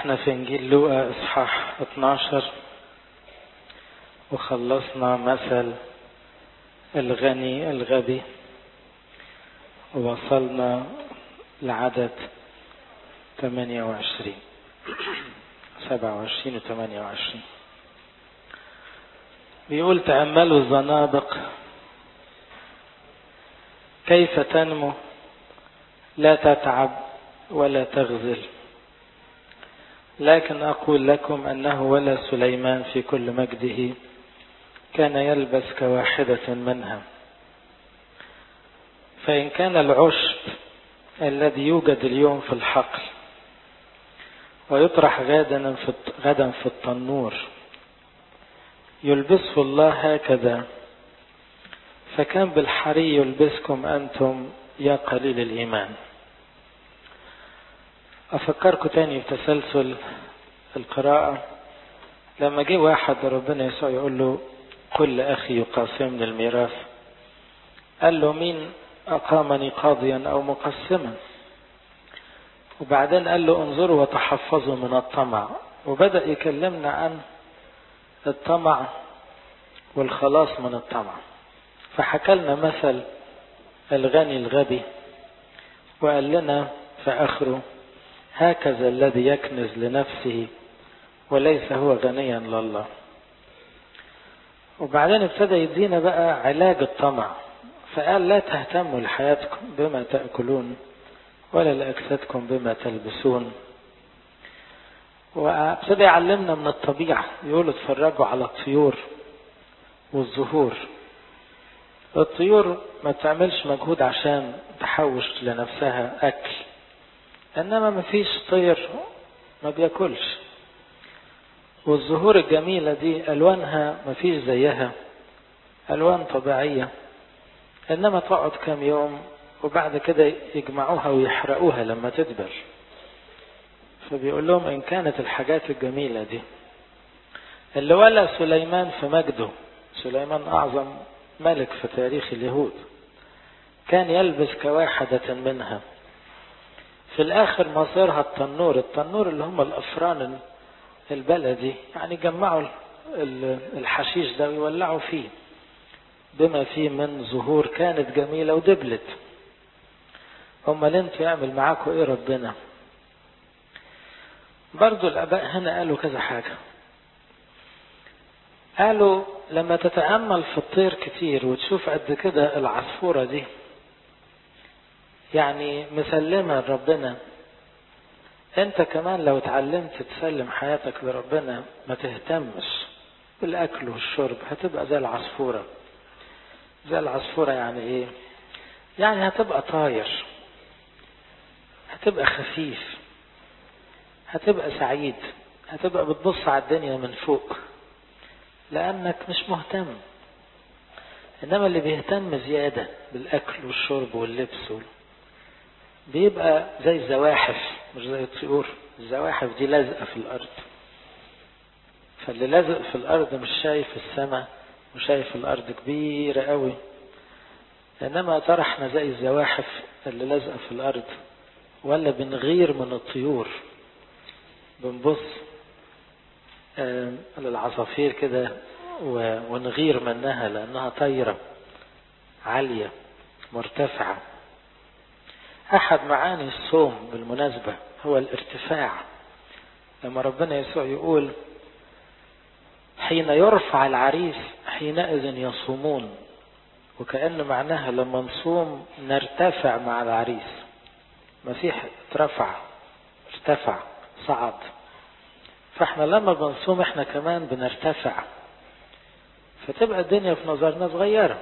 احنا في انجيل لوقا اصحاح 12 وخلصنا مثل الغني الغبي ووصلنا لعدد 27 و 28. بيقول تأملوا الزنادق كيف تنمو لا تتعب ولا تغزل، لكن أقول لكم أنه ولا سليمان في كل مجده كان يلبس كواحدة منها. فإن كان العشب الذي يوجد اليوم في الحقل ويطرح غدا في التنور يلبسه الله هكذا، فكان بالحري يلبسكم أنتم يا قليل الإيمان. أفكركم تاني بتسلسل القراءة. لما جه واحد ربنا يسوع يقول له كل أخي يقاسمني الميراث، قال له مين أقامني قاضيا أو مقسما؟ وبعدين قال له انظروا وتحفظوا من الطمع، وبدأ يكلمنا عن الطمع والخلاص من الطمع. فحكى لنا مثل الغني الغبي وقال لنا في آخره هكذا الذي يكنز لنفسه وليس هو غنيا لله. وبعدين ابتدى يدينا بقى علاج الطمع، فقال لا تهتموا لحياتكم بما تأكلون ولا لأجسادكم بما تلبسون. وابتدى يعلمنا من الطبيعة، يقول اتفرجوا على الطيور والزهور. الطيور ما تعملش مجهود عشان تحوش لنفسها أكل، إنما ما فيش طير ما بياكلش. والزهور الجميلة دي ألوانها ما فيش زيها، ألوان طبيعية، إنما تقعد كام يوم وبعد كده يجمعوها ويحرقوها لما تدبر. فبيقول لهم إن كانت الحاجات الجميلة دي اللي ولا سليمان في مجده، سليمان أعظم ملك في تاريخ اليهود، كان يلبس كواحدة منها، في الآخر مصيرها التنور اللي هم الأفران البلدي، يعني جمعوا الحشيش ده ويولعوا فيه بما فيه من زهور كانت جميلة ودبلت. امال انتوا يعمل معاكم ايه ربنا؟ برضو الاباء هنا قالوا كذا حاجة. قالوا لما تتأمل في الطير كتير وتشوف قد كده العصفورة دي يعني مسلمة لربنا، انت كمان لو اتعلمت تسلم حياتك لربنا ما تهتمش بالاكل والشرب، هتبقى زي العصفورة. زي العصفورة يعني ايه؟ يعني هتبقى طاير، هتبقى خفيف، هتبقى سعيد، هتبقى بتبص على الدنيا من فوق لانك مش مهتم. انما اللي بيهتم زيادة بالاكل والشرب واللبس بيبقى زي الزواحف مش زي الطيور. الزواحف دي لازقة في الارض، فاللي لازق في الارض مش شايف السماء وشايف الارض كبيرة قوي. انما ترى احنا زي الزواحف اللي لازقة في الارض، ولا بنغير من الطيور، بنبص للعصافير كده ونغير منها لانها طايرة عالية مرتفعة. احد معاني الصوم بالمناسبة هو الارتفاع. لما ربنا يسوع يقول حين يرفع العريس حينئذ يصومون، وكأن معناها لما نصوم نرتفع مع العريس. مسيح ارتفع صعد، فاحنا لما بنصوم احنا كمان بنرتفع، فتبقى الدنيا في نظرنا صغيرة.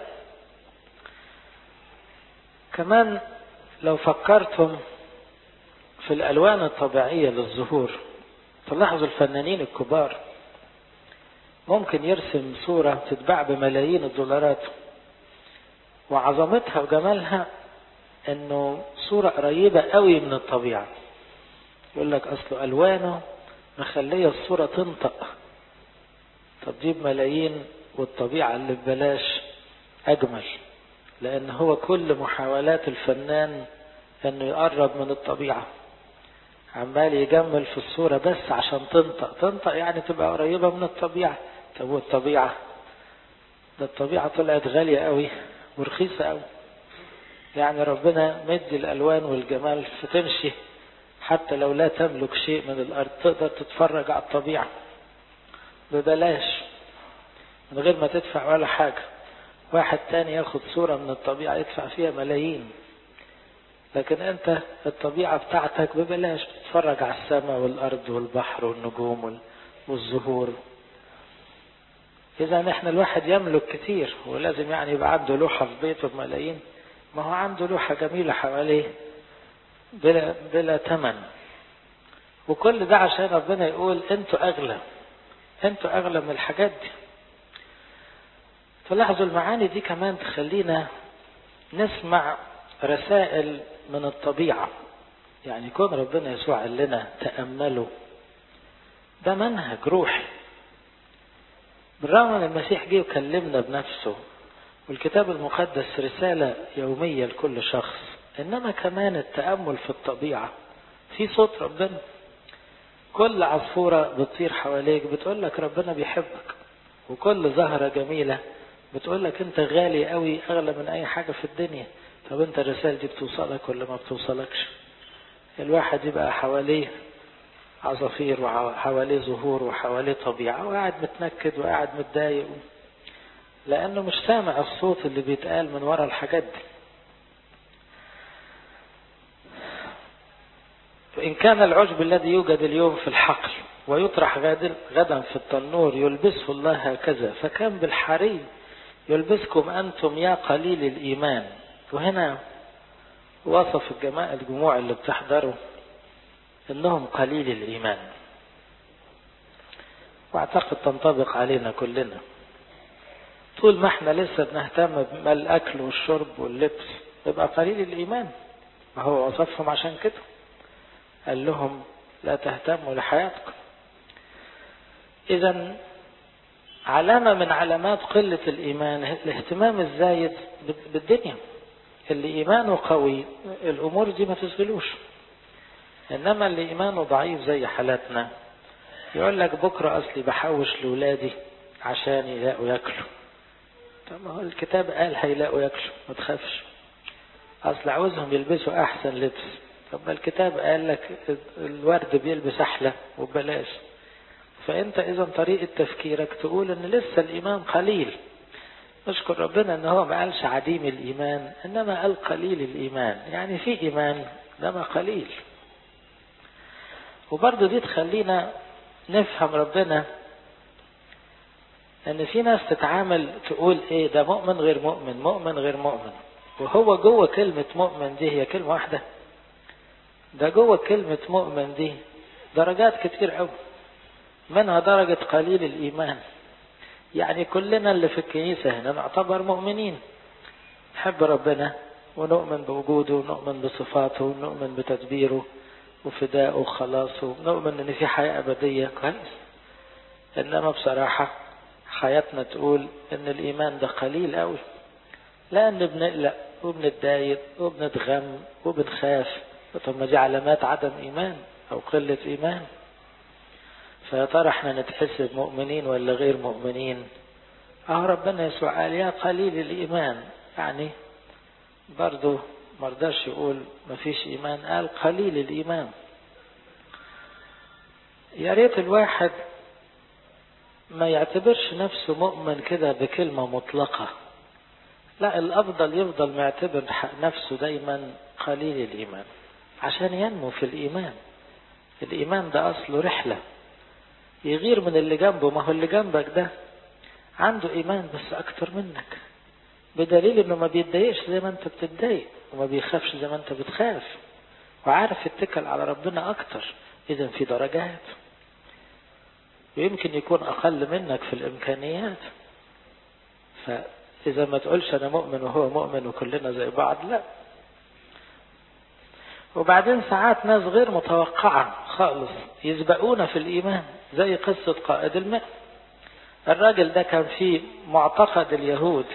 كمان لو فكرتم في الألوان الطبيعية للزهور، تلاحظوا الفنانين الكبار ممكن يرسم صورة تتباع بملايين الدولارات، وعظمتها وجمالها انه صورة قريبة قوي من الطبيعة. يقول لك اصله الوانه مخلية الصورة تنطق. طب جيب ملايين والطبيعة اللي ببلاش اجمل، لان هو كل محاولات الفنان انه يقرب من الطبيعة عمال يجمل في الصورة بس عشان تنطق يعني تبقى قريبة من الطبيعة. طب والطبيعة؟ ده الطبيعة طلعت غالية قوي ورخيصة قوي. يعني ربنا مدي الألوان والجمال فتمشي حتى لو لا تملك شيء من الأرض تقدر تتفرج على الطبيعة ببلاش من غير ما تدفع ولا حاجة. واحد تاني ياخد صورة من الطبيعة يدفع فيها ملايين، لكن انت الطبيعة بتاعتك ببلاش، بتتفرج على السماء والأرض والبحر والنجوم والزهور. إذا احنا الواحد يملك كتير ولازم يعني يبقى عنده لوحة في بيته بملايين؟ ما هو عنده لوحة جميلة حواليه بلا ثمن. وكل ده عشان ربنا يقول انتوا أغلى، انتوا أغلى من الحاجات دي. تلاحظوا المعاني دي كمان تخلينا نسمع رسائل من الطبيعة. يعني كون ربنا يسوع قال لنا تأملوا، ده منهج روحي. بالرغم ان المسيح جه وكلمنا بنفسه والكتاب المقدس رسالة يومية لكل شخص، انما كمان التأمل في الطبيعة في صوت ربنا. كل عصفورة بتطير حواليك بتقول لك ربنا بيحبك، وكل زهرة جميلة بتقول لك انت غالي قوي، اغلى من اي حاجة في الدنيا. طب انت الرسالة دي بتوصلك ولا ما بتوصلكش؟ الواحد يبقى حواليه عصافير وحواليه زهور وحواليه طبيعة وقاعد متنكد وقاعد متضايق لأنه مش سامع الصوت اللي بيتقال من وراء الحاجات دي. وإن كان العشب الذي يوجد اليوم في الحقل ويطرح غدا في التنور يلبسه الله هكذا، فكم بالحري يلبسكم أنتم يا قليل الإيمان. وهنا وصف الجموع اللي بتحضروا إنهم قليل الإيمان، واعتقد تنطبق علينا كلنا. طول ما احنا لسه بنهتم بالأكل والشرب واللبس يبقى قليل الإيمان. ما هو وصفهم عشان كده، قال لهم لا تهتموا لحياتكم. إذن علامة من علامات قلة الإيمان الاهتمام الزايد بالدنيا. اللي إيمانه قوي الأمور دي ما تشغلوش، إنما اللي إيمانه ضعيف زي حالاتنا يقول لك بكرة أصلي بحوش لولادي عشان يلاقوا يأكلوا. طب ما هو الكتاب قال هيلاقوا يأكلوا، ما تخافش. أصل عاوزهم يلبسوا أحسن لبس، طب ما الكتاب قال لك الورد بيلبس أحلى وببلاش. فأنت إذا طريقة تفكيرك تقول إن لسه الإيمان قليل. نشكر ربنا إن هو ما قالش عديم الإيمان، إنما قال قليل الإيمان، يعني في إيمان إنما قليل. وبرضه دي تخلينا نفهم ربنا ان في ناس تتعامل تقول ايه ده مؤمن غير مؤمن، مؤمن غير مؤمن، وهو جوه كلمة مؤمن دي هي كلمة واحدة. ده جوه كلمة مؤمن دي درجات كتير قوي، منها درجة قليل الإيمان. يعني كلنا اللي في الكنيسة هنا نعتبر مؤمنين، نحب ربنا ونؤمن بوجوده ونؤمن بصفاته ونؤمن بتدبيره وفدائه وخلاصه ونؤمن ان في حياة أبدية كويس. إنما بصراحة حياتنا تقول ان الإيمان ده قليل قوي، لأن بنقلق وبنتضايق وبنتغم وبنخاف. طب ما دي علامات عدم إيمان أو قلة إيمان. فيا ترى احنا نتحسب مؤمنين ولا غير مؤمنين؟ ربنا يسوع قال يا قليل الإيمان، يعني برضو مرضاش يقول ما فيش إيمان، قال قليل الإيمان. يا ريت الواحد ما يعتبرش نفسه مؤمن كده بكلمة مطلقة، لا، الأفضل يفضل معتبر نفسه دايما قليل الإيمان عشان ينمو في الإيمان. الإيمان ده أصله رحلة، يغير من اللي جنبه. ما هو اللي جنبك ده عنده إيمان بس أكتر منك، بدليل إنه ما بيتضايقش زي ما أنت بتتضايق وما بيخافش زي ما أنت بتخاف وعارف يتكل على ربنا أكتر. إذن في درجات، ويمكن يكون أقل منك في الإمكانيات. فإذا ما تقولش أنا مؤمن وهو مؤمن وكلنا زي بعض، لا. وبعدين ساعات ناس غير متوقعة خالص يسبقونا في الإيمان، زي قصة قائد المئة. الراجل ده كان في معتقد اليهود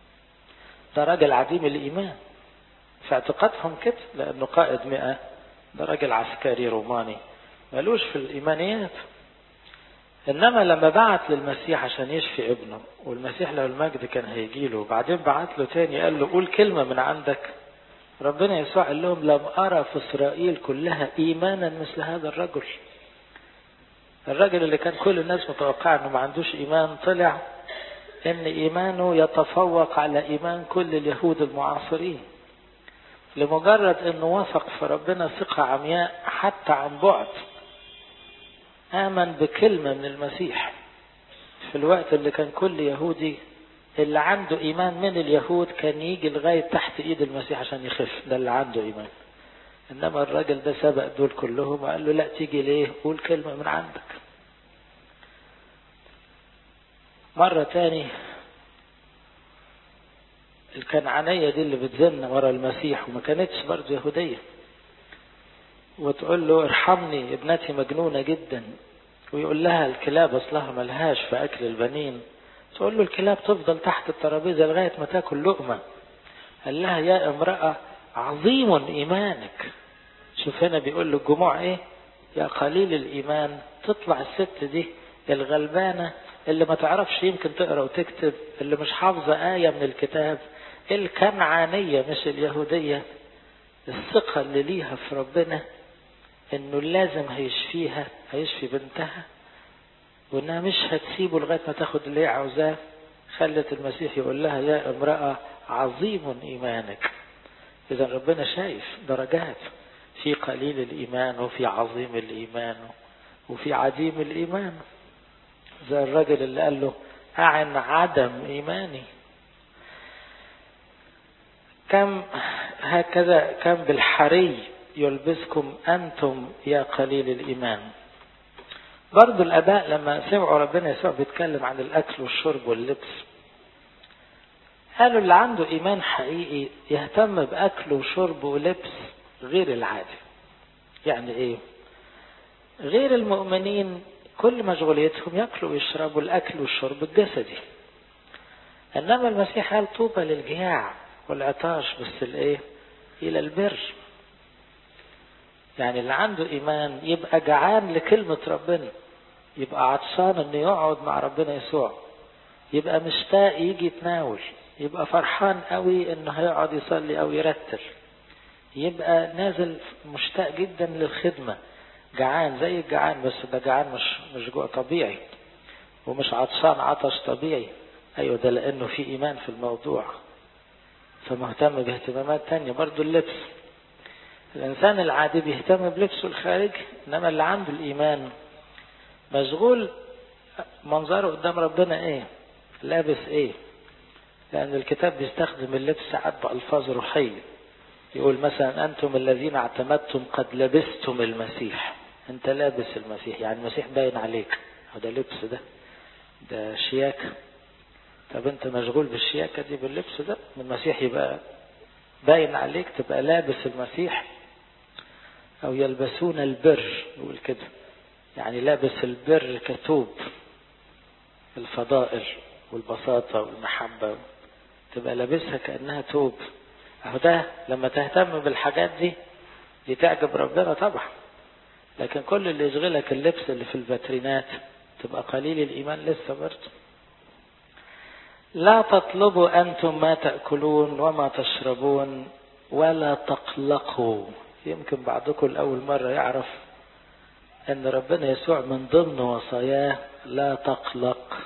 ده راجل عديم الإيمان في اعتقادهم كده، لأنه قائد 100 ده راجل عسكري روماني مالوش في الإيمانيات. إنما لما بعت للمسيح عشان يشفي ابنه، والمسيح له المجد كان هيجيله، وبعدين بعت له تاني قال له قول كلمة من عندك، ربنا يسوع قال لهم لم أرى في إسرائيل كلها إيمانا مثل هذا الرجل. الرجل اللي كان كل الناس متوقع أنه ما عندوش إيمان، طلع أن إيمانه يتفوق على إيمان كل اليهود المعاصرين، لمجرد أنه وثق في ربنا ثقة عمياء حتى عن بعد، آمن بكلمة من المسيح في الوقت اللي كان كل يهودي اللي عنده إيمان من اليهود كان يجي لغاية تحت إيد المسيح عشان يخف، ده اللي عنده إيمان. إنما الراجل ده سبق دول كلهم وقال له لا تيجي ليه، قول كلمة من عندك. مرة تاني الكنعانية دي اللي بتزن ورا المسيح وما كانتش برضه يهودية، وتقول له ارحمني ابنتي مجنونة جدا، ويقول لها الكلاب اصلها ملهاش في اكل البنين، تقول له الكلاب تفضل تحت الترابيزة لغاية ما تاكل لقمة. قال لها يا امرأة عظيم ايمانك. شوف هنا بيقول له الجموع ايه، يا قليل الايمان. تطلع الست دي الغلبانة اللي ما تعرفش يمكن تقرأ وتكتب، اللي مش حافظة آية من الكتاب، الكنعانية مش اليهودية، الثقة اللي ليها في ربنا انه لازم هيشفيها، هيشفي بنتها، وانها مش هتسيبه لغاية ما تاخد اللي هي عاوزاه، خلت المسيح يقول لها يا امرأة عظيم ايمانك. اذا ربنا شايف درجات، في قليل الايمان وفي عظيم الايمان وفي عديم الايمان. زي الرجل اللي قال له اعن عدم ايماني. كم هكذا كم بالحري يلبسكم أنتم يا قليل الإيمان. برضو الآباء لما سمعوا ربنا يسوع بيتكلم عن الأكل والشرب واللبس، قالوا اللي عنده إيمان حقيقي يهتم بأكل وشرب ولبس غير العادي. يعني إيه؟ غير المؤمنين كل مشغوليتهم يأكلوا ويشربوا الأكل والشرب الجسدي، إنما المسيح قال طوبى للجياع والعطاش بس الإيه؟ إلى البر. يعني اللي عنده إيمان يبقى جعان لكلمة ربنا، يبقى عطشان إنه يقعد مع ربنا يسوع، يبقى مشتاق يجي يتناول، يبقى فرحان قوي إنه هيقعد يصلي أو يرتل، يبقى نازل مشتاق جدا للخدمة، جعان زي الجعان، بس ده جعان مش جوع طبيعي، ومش عطشان عطش طبيعي. أيوة ده لأنه في إيمان في الموضوع، فمهتم باهتمامات تانية. برضو اللبس، الإنسان العادي بيهتم بلبسه الخارجي، إنما اللي عنده الإيمان مشغول منظره قدام ربنا إيه، لابس إيه. لأن الكتاب بيستخدم اللبس ساعات بألفاظ روحية، يقول مثلا أنتم الذين اعتمدتم قد لبستم المسيح. أنت لابس المسيح، يعني المسيح باين عليك، هذا لبس، ده شياكة. طب أنت مشغول بالشياكة دي باللبس ده، المسيح يبقى باين عليك، تبقى لابس المسيح. أو يلبسون البر، يقول كده، يعني لابس البر كتوب، الفضائل والبساطة والمحبة، تبقى لابسها كأنها توب. أهو ده لما تهتم بالحاجات دي تعجب ربنا طبعا. لكن كل اللي يشغلك اللبس اللي في الباترينات تبقى قليل الإيمان لسه برضه. لا تطلبوا أنتم ما تأكلون وما تشربون ولا تقلقوا. يمكن بعضكم الأول مرة يعرف أن ربنا يسوع من ضمن وصاياه لا تقلق.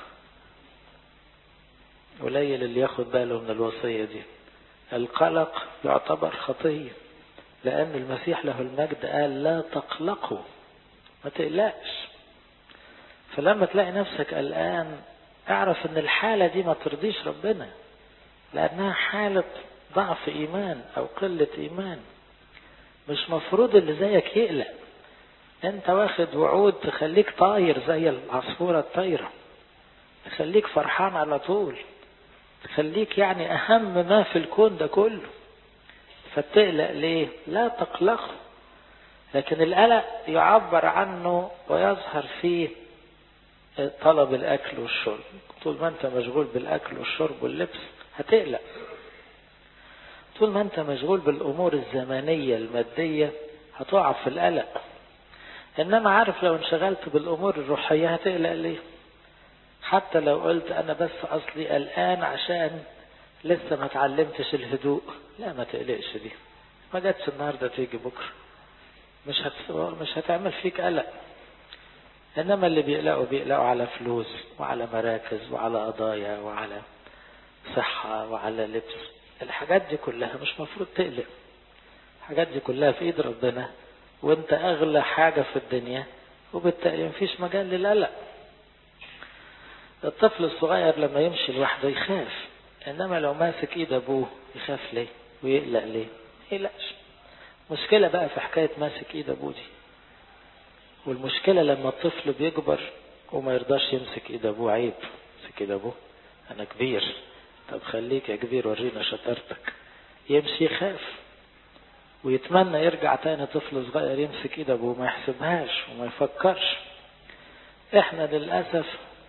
قليل اللي ياخد باله من الوصية دي. القلق يعتبر خطية، لأن المسيح له المجد قال لا تقلقوا، ما تقلقش. فلما تلاقي نفسك قلقان اعرف ان الحالة دي ما ترضيش ربنا، لأنها حالة ضعف إيمان أو قلة إيمان. مش مفروض اللي زيك يقلق. انت واخد وعود تخليك طاير زي العصفورة الطايرة، تخليك فرحان على طول، تخليك يعني أهم ما في الكون ده كله. فتقلق ليه؟ لا تقلق. لكن القلق يعبر عنه ويظهر فيه طلب الأكل والشرب. طول ما أنت مشغول بالأكل والشرب واللبس هتقلق. طول ما أنت مشغول بالأمور الزمانية المادية هتقع في القلق. انما عارف لو انشغلت بالامور الروحية هتقلق ليه؟ حتى لو قلت انا بس اصلي قلقان عشان لسه ما اتعلمتش الهدوء، لا ما تقلقش، دي ما جاتش النهارده تيجي بكره، مش هتعمل فيك قلق. انما اللي بيقلقوا على فلوس وعلى مراكز وعلى قضايا وعلى صحة وعلى لبس، الحاجات دي كلها مش مفروض تقلق. الحاجات دي كلها في ايد ربنا، وانت اغلى حاجة في الدنيا، وبالتالي مفيش مجال للقلق. الطفل الصغير لما يمشي لوحده يخاف، انما لو ماسك ايد ابوه يخاف ليه ويقلق ليه؟ يقلقش. مشكلة بقى في حكاية ماسك ايد ابوه دي، والمشكلة لما الطفل بيكبر وما يرضاش يمسك ايد ابوه. عيب مسك ايد ابوه، انا كبير. طب خليك يا كبير ورينا شطارتك. يمشي يخاف ويتمنى يرجع تاني طفل صغير يمسك ايد ابوه، ما يحسبهاش وما يفكرش. احنا للأسف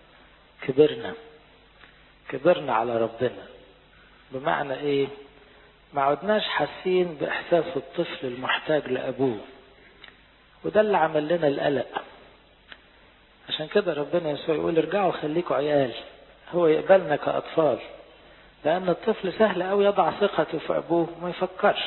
كبرنا على ربنا. بمعنى ايه؟ ما عدناش حاسين باحساس الطفل المحتاج لابوه، وده اللي عمل لنا القلق. عشان كده ربنا يسوع يقول ارجعوا خليكوا عيال، هو يقبلنا كأطفال. لأن الطفل سهل أوي يضع ثقته في أبوه وما يفكرش.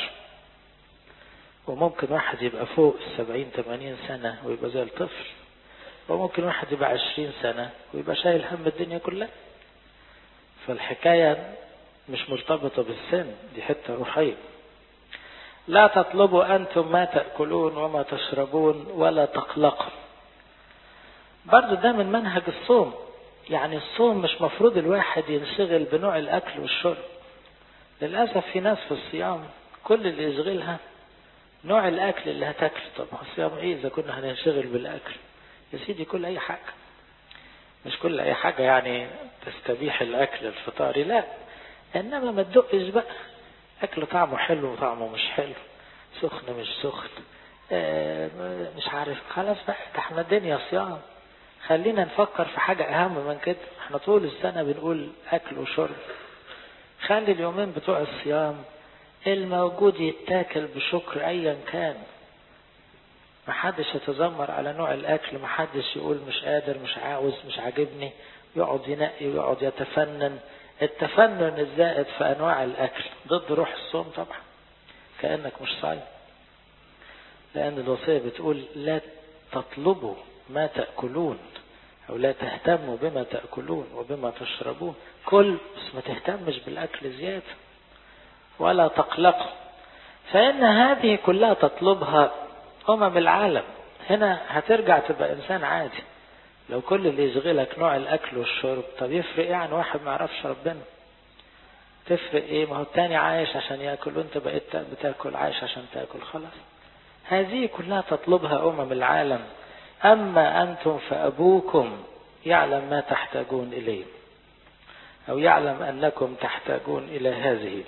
وممكن واحد يبقى فوق 70-80 سنة ويبقى زي الطفل، وممكن واحد يبقى 20 سنة ويبقى شايل هم الدنيا كلها. فالحكاية مش مرتبطة بالسن، دي حتة روحية. لا تطلبوا أنتم ما تأكلون وما تشربون ولا تقلقوا. برضو ده من منهج الصوم. يعني الصوم مش مفروض الواحد ينشغل بنوع الأكل والشرب. للأسف في ناس في الصيام كل اللي يشغلها نوع الأكل اللي هتاكل. طب الصيام إيه إذا كنا هننشغل بالأكل؟ يا سيدي كل أي حاجة، مش كل أي حاجة يعني تستبيح الأكل الفطاري، لا. إنما ما تدقش بقى أكل طعمه حلو وطعمه مش حلو، سخن مش سخن، مش عارف. خلاص بقى، احنا الدنيا صيام. خلينا نفكر في حاجة أهم من كده. احنا طول السنة بنقول أكل وشرب. خلي اليومين بتوع الصيام الموجود يتاكل بشكر أيا كان. محدش يتذمر على نوع الأكل، محدش يقول مش قادر، مش عاوز، مش عاجبني، يقعد ينقي ويقعد يتفنن. التفنن الزائد في أنواع الأكل ضد روح الصوم طبعا، كأنك مش صايم. لأن الوصية بتقول لا تطلبوا ما تأكلون، أو لا تهتموا بما تأكلون وبما تشربون. كل بس ما تهتمش بالأكل زيادة. ولا تقلقوا، فإن هذه كلها تطلبها العالم. هنا هترجع تبقى إنسان عادي. لو كل اللي يشغلك نوع الأكل والشرب، طب يفرق ايه عن واحد ما يعرفش ربنا؟ تفرق ايه؟ ما هو التاني عايش عشان يأكل وانت بقيت بتاكل، عايش عشان تأكل، خلاص. هذه كلها تطلبها العالم. أما أنتم فأبوكم يعلم ما تحتاجون إليه، أو يعلم أنكم تحتاجون إلى هذه.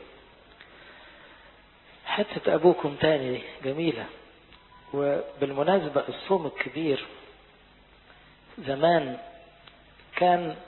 حتة أبوكم تاني جميلة. وبالمناسبة الصوم الكبير زمان كان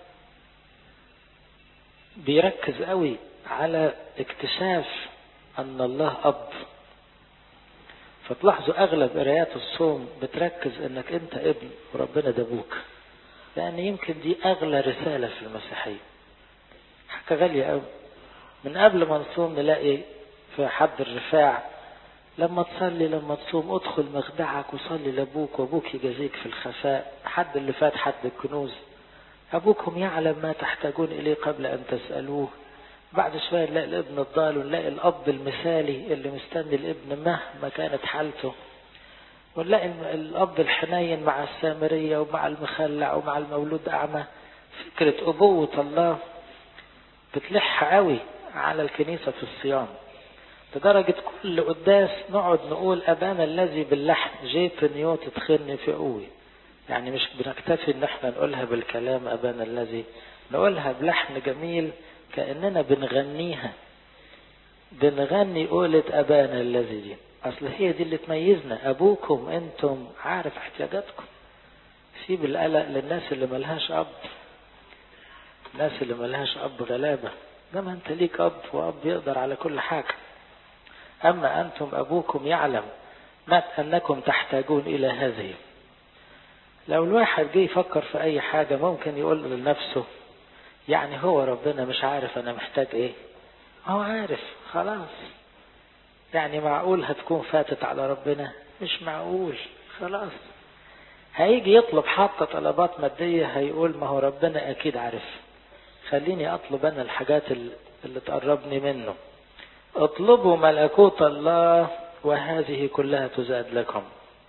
بيركز قوي على اكتشاف أن الله أب. فتلاحظوا أغلب قرايات الصوم بتركز أنك أنت ابن وربنا ده أبوك، لأن يمكن دي أغلى رسالة في المسيحية. حاجة غالية قوي. من قبل ما نصوم نلاقي في حد الرفاع لما تصلي لما تصوم ادخل مخدعك وصلي لأبوك وأبوك يجازيك في الخفاء. حد اللي فات حد الكنوز، أبوكم يعلم ما تحتاجون إليه قبل أن تسألوه. بعد شوية نلاقي الابن الضال، ونلاقي الأب المثالي اللي مستني الابن مهما كانت حالته، ونلاقي الأب الحنين مع السامرية ومع المخلع ومع المولود أعمى. فكرة أبوة الله بتلح قوي على الكنيسة في الصيام، لدرجة كل قداس نقعد نقول أبانا الذي باللحن جيت نيوت تخني في قوي. يعني مش بنكتفي ان احنا نقولها بالكلام أبانا الذي، نقولها بلحن جميل كأننا بنغنيها، بنغني قولة أبانا الذي دي. أصل هي دي اللي تميزنا. أبوكم أنتم عارف احتياجاتكم. سيب القلق للناس اللي ملهاش أب. الناس اللي ملهاش أب غلابة، لما أنت ليك أب، وأب يقدر على كل حاجة. أما أنتم أبوكم يعلم ما أنكم تحتاجون إلى هذه. لو الواحد جه يفكر في أي حاجة ممكن يقول لنفسه يعني هو ربنا مش عارف أنا محتاج إيه؟ هو عارف خلاص. يعني معقول هتكون فاتت على ربنا؟ مش معقول خلاص. هيجي يطلب حتى طلبات مادية هيقول ما هو ربنا أكيد عارف، خليني أطلب أنا الحاجات اللي تقربني منه. اطلبوا ملكوت الله وهذه كلها تزاد لكم.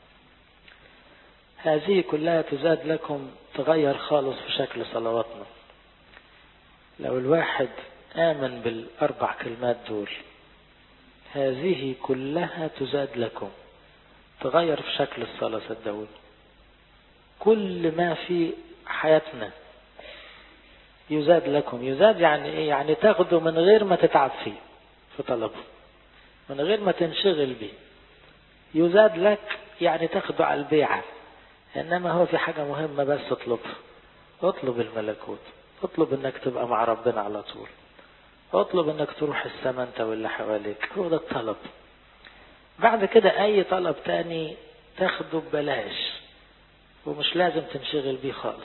هذه كلها تزاد لكم تغير خالص في شكل صلواتنا. لو الواحد آمن بالأربع كلمات دول، هذه كلها تزاد لكم، تغير في شكل الصلاة. صدقوني كل ما في حياتنا يزاد لكم. يزاد يعني ايه؟ يعني تاخده من غير ما تتعب فيه في طلبه، من غير ما تنشغل بيه. يزاد لك يعني تاخده على البيعة. انما هو في حاجة مهمة بس اطلبها. اطلب الملكوت، اطلب انك تبقى مع ربنا على طول، اطلب انك تروح السماء انت واللي حواليك. هو ده الطلب. بعد كده اي طلب تاني تاخده ببلاش ومش لازم تنشغل بيه خالص.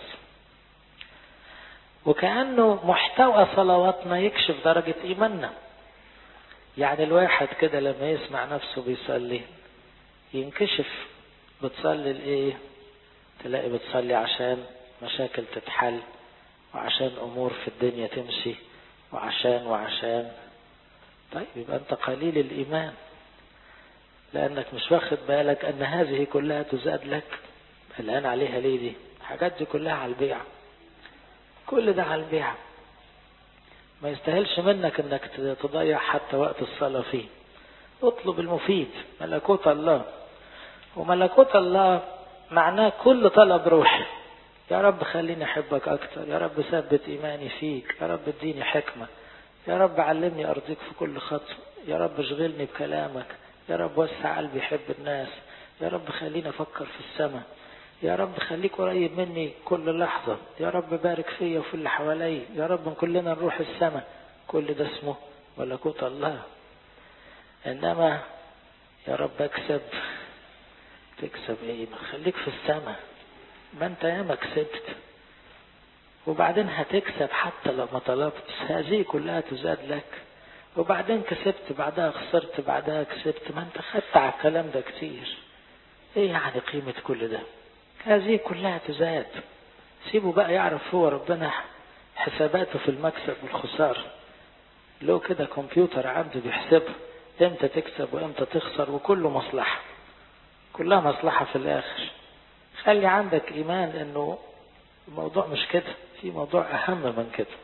وكأنه محتوى صلواتنا يكشف درجة إيماننا. يعني الواحد كده لما يسمع نفسه بيصلي ينكشف. بتصلي لإيه؟ تلاقي بتصلي عشان مشاكل تتحل، وعشان أمور في الدنيا تمشي، وعشان طيب يبقى أنت قليل الإيمان، لأنك مش واخد بالك أن هذه كلها تزاد لك. الآن عليها ليه دي؟ الحاجات دي كلها على البيع، كل ده على البيع. ما يستاهلش منك انك تضيع حتى وقت الصلاة فيه. اطلب المفيد، ملكوت الله. وملكوت الله معناه كل طلب روحي. يا رب خليني احبك اكتر، يا رب ثبت ايماني فيك، يا رب اديني حكمة، يا رب علمني ارضيك في كل خطوة، يا رب اشغلني بكلامك، يا رب وسع قلبي يحب الناس، يا رب خليني افكر في السماء، يا رب خليك قريب مني كل لحظة، يا رب بارك فيا وفي اللي حوالي، يا رب كلنا نروح السماء. كل ده اسمه ملكوت الله. انما يا رب اكسب، تكسب ايه؟ ما خليك في السماء، ما انت ياما كسبت، وبعدين هتكسب حتى لو ما طلبت. هذه كلها تزاد لك. وبعدين كسبت، بعدها خسرت، بعدها كسبت، ما انت خدت على الكلام ده كتير. ايه يعني قيمة كل ده؟ هذه كلها تزاد. سيبه بقى يعرف هو ربنا حساباته في المكسب والخسارة. لو كده كمبيوتر عنده بيحسبها امتى تكسب وامتى تخسر، وكله مصلحة، كلها مصلحة في الاخر. خلي عندك ايمان انه الموضوع مش كده، في موضوع اهم من كده.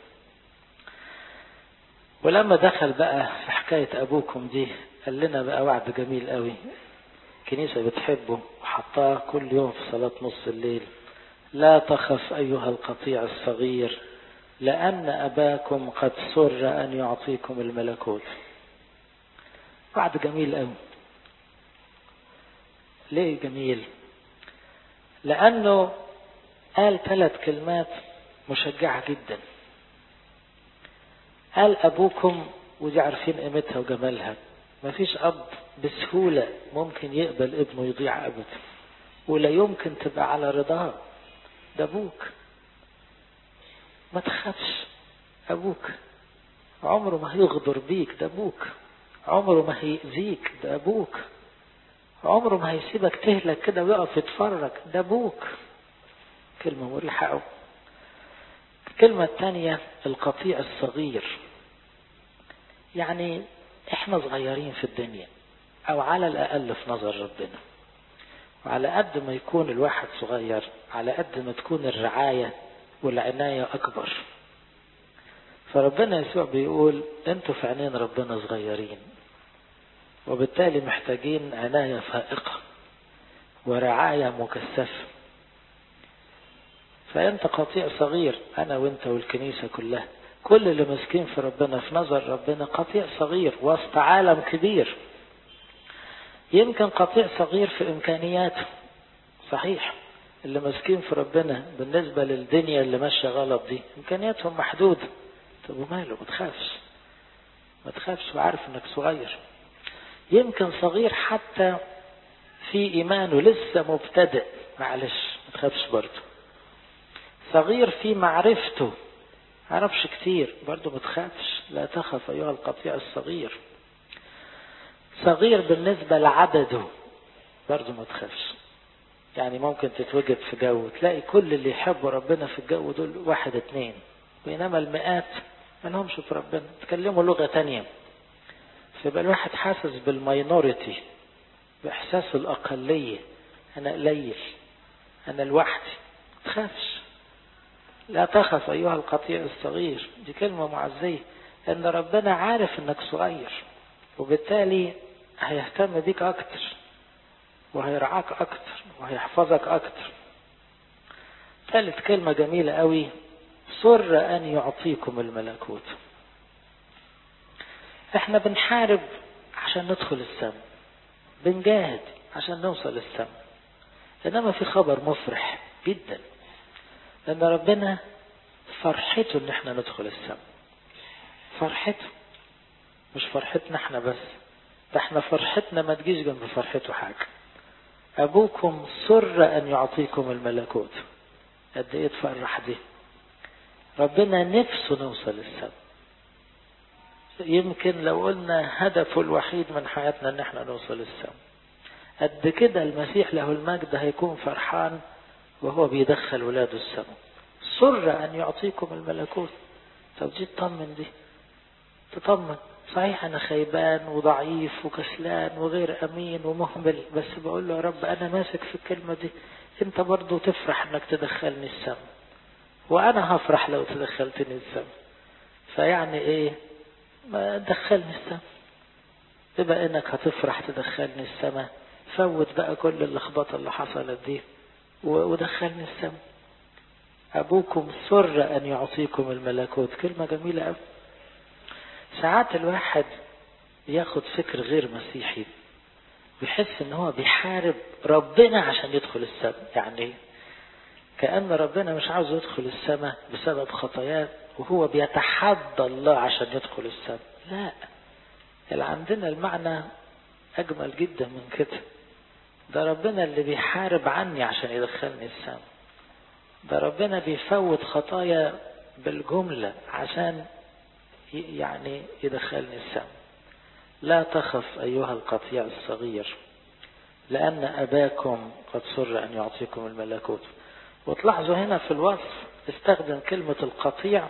ولما دخل بقى في حكاية ابوكم دي قال لنا بقى وعد جميل قوي، كنيسة بتحبه وحطاه كل يوم في صلاة نص الليل. لا تخف أيها القطيع الصغير لأن أباكم قد سر أن يعطيكم الملكوت. وعد جميل قوي. ليه جميل؟ لأنه قال 3 كلمات مشجعة جدا. قال أبوكم، ودي عارفين قيمتها وجمالها. مفيش أب بسهولة ممكن يقبل ابنه يضيع أبدا، ولا يمكن تبقى على رضاه. ده أبوك، ما تخافش. أبوك عمره ما هيغدر بيك، ده أبوك عمره ما هيأذيك، ده أبوك عمره ما هيسيبك تهلك كده ويقف يتفرج، ده أبوك. كلمة مريحة أوي. الكلمة الثانية القطيع الصغير. يعني احنا صغيرين في الدنيا، او على الاقل في نظر ربنا. وعلى قد ما يكون الواحد صغير على قد ما تكون الرعاية والعناية اكبر. فربنا يسوع بيقول انتوا في عينين ربنا صغيرين، وبالتالي محتاجين عناية فائقة ورعاية مكثفة. فانت قطيع صغير، انا وانت والكنيسة كلها، كل اللي مسكين في ربنا في نظر ربنا قطيع صغير وسط عالم كبير. يمكن قطيع صغير في امكانياته، صحيح. اللي مسكين في ربنا بالنسبة للدنيا اللي ماشية غلط دي امكانياتهم محدودة. طب وماله؟ ما تخافش، ما تخافش، وعارف انك صغير. يمكن صغير حتى في إيمانه لسه مبتدئ، معلش ما تخافش برضه. صغير في معرفته، عرفش كتير، برضه ما تخافش، لا تخف أيها القطيع الصغير. صغير بالنسبة لعدده، برضه ما تخافش. يعني ممكن تتوجد في جو تلاقي كل اللي يحبوا ربنا في الجو دول 1 2، بينما المئات ما لهمش في ربنا، تكلموا لغة تانية. فيبقى الواحد حاسس بالماينوريتي، بإحساس الأقلية، أنا قليل، أنا لوحدي. ما تخافش، لا تخف أيها القطيع الصغير. دي كلمة معزية، أن ربنا عارف أنك صغير، وبالتالي هيهتم بيك أكتر، وهيرعاك أكتر، وهيحفظك أكتر. ثالث كلمة جميلة قوي، سر أن يعطيكم الملكوت. احنا بنحارب عشان ندخل السماء، بنجاهد عشان نوصل السماء. إنما في خبر مفرح جدا، أن ربنا فرحته أن احنا ندخل السماء. فرحته، مش فرحتنا احنا بس، ده احنا فرحتنا ما تجيش جنب فرحته حاجة. أبوكم سر أن يعطيكم الملكوت. قد ايه تفرح دي. ربنا نفسه نوصل السماء. يمكن لو قلنا هدفه الوحيد من حياتنا ان احنا نوصل السماء، قد كده المسيح له المجد هيكون فرحان وهو بيدخل ولاده السماء. سر أن يعطيكم الملكوت. طب دي تطمن، دي تطمن. صحيح أنا خيبان وضعيف وكسلان وغير أمين ومهمل، بس بقول له يا رب أنا ماسك في الكلمة دي، أنت برضو تفرح أنك تدخلني السماء، وأنا هفرح لو تدخلتني السماء. فيعني إيه؟ ما دخلني السماء، تبقى إنك هتفرح تدخلني السماء. فوت بقى كل اللخبطة اللي حصلت دي ودخلني السماء. أبوكم سر أن يعطيكم الملكوت. كلمة جميلة أوي. ساعات الواحد ياخد فكر غير مسيحي، بيحس ان هو بيحارب ربنا عشان يدخل السماء. يعني كأن ربنا مش عاوز يدخل السماء بسبب خطاياه، وهو بيتحدى الله عشان يدخل السماء. لا، اللي عندنا المعنى أجمل جدا من كده. ده ربنا اللي بيحارب عني عشان يدخلني السماء. ده ربنا بيفوت خطايا بالجملة عشان يعني يدخلني السماء. لا تخف أيها القطيع الصغير، لأن أباكم قد سر أن يعطيكم الملكوت. وتلاحظوا هنا في الوصف استخدم كلمة القطيع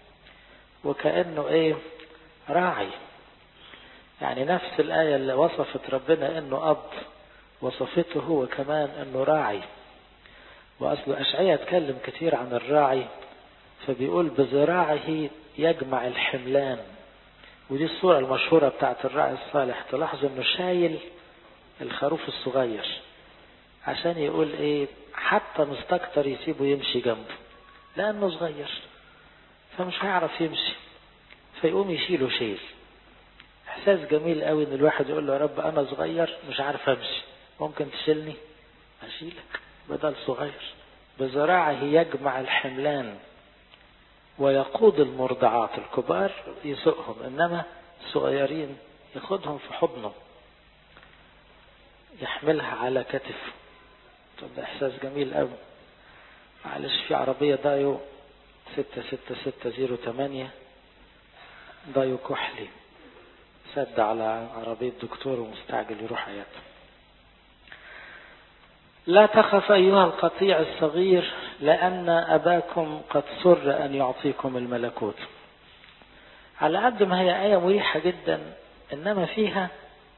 وكأنه إيه؟ راعي. يعني نفس الآية اللي وصفت ربنا أنه أب، وصفته هو كمان أنه راعي. وأصل أشعياء اتكلم كتير عن الراعي، فبيقول بذراعه يجمع الحملان. ودي الصورة المشهورة بتاعت الراعي الصالح. تلاحظوا أنه شايل الخروف الصغير، عشان يقول إيه؟ حتى مستكتر يسيبه يمشي جنبه، لأنه صغير فمش هيعرف يمشي، فيقوم يشيله شيل. إحساس جميل قوي إن الواحد يقول له يا رب أنا صغير مش عارف أمشي، ممكن تشيلني؟ أشيلك بدل صغير. بذراعه يجمع الحملان ويقود المرضعات. الكبار يسوقهم، إنما الصغيرين ياخدهم في حضنه، يحملها على كتفه. طب ده إحساس جميل قوي. معلش، في عربية دايو 66608 دايو كحلي، سد على عربية دكتور ومستعجل يروح عيادته. لا تخف أيها القطيع الصغير، لأن أباكم قد سر أن يعطيكم الملكوت. على قد ما هي آية مريحة جدا، إنما فيها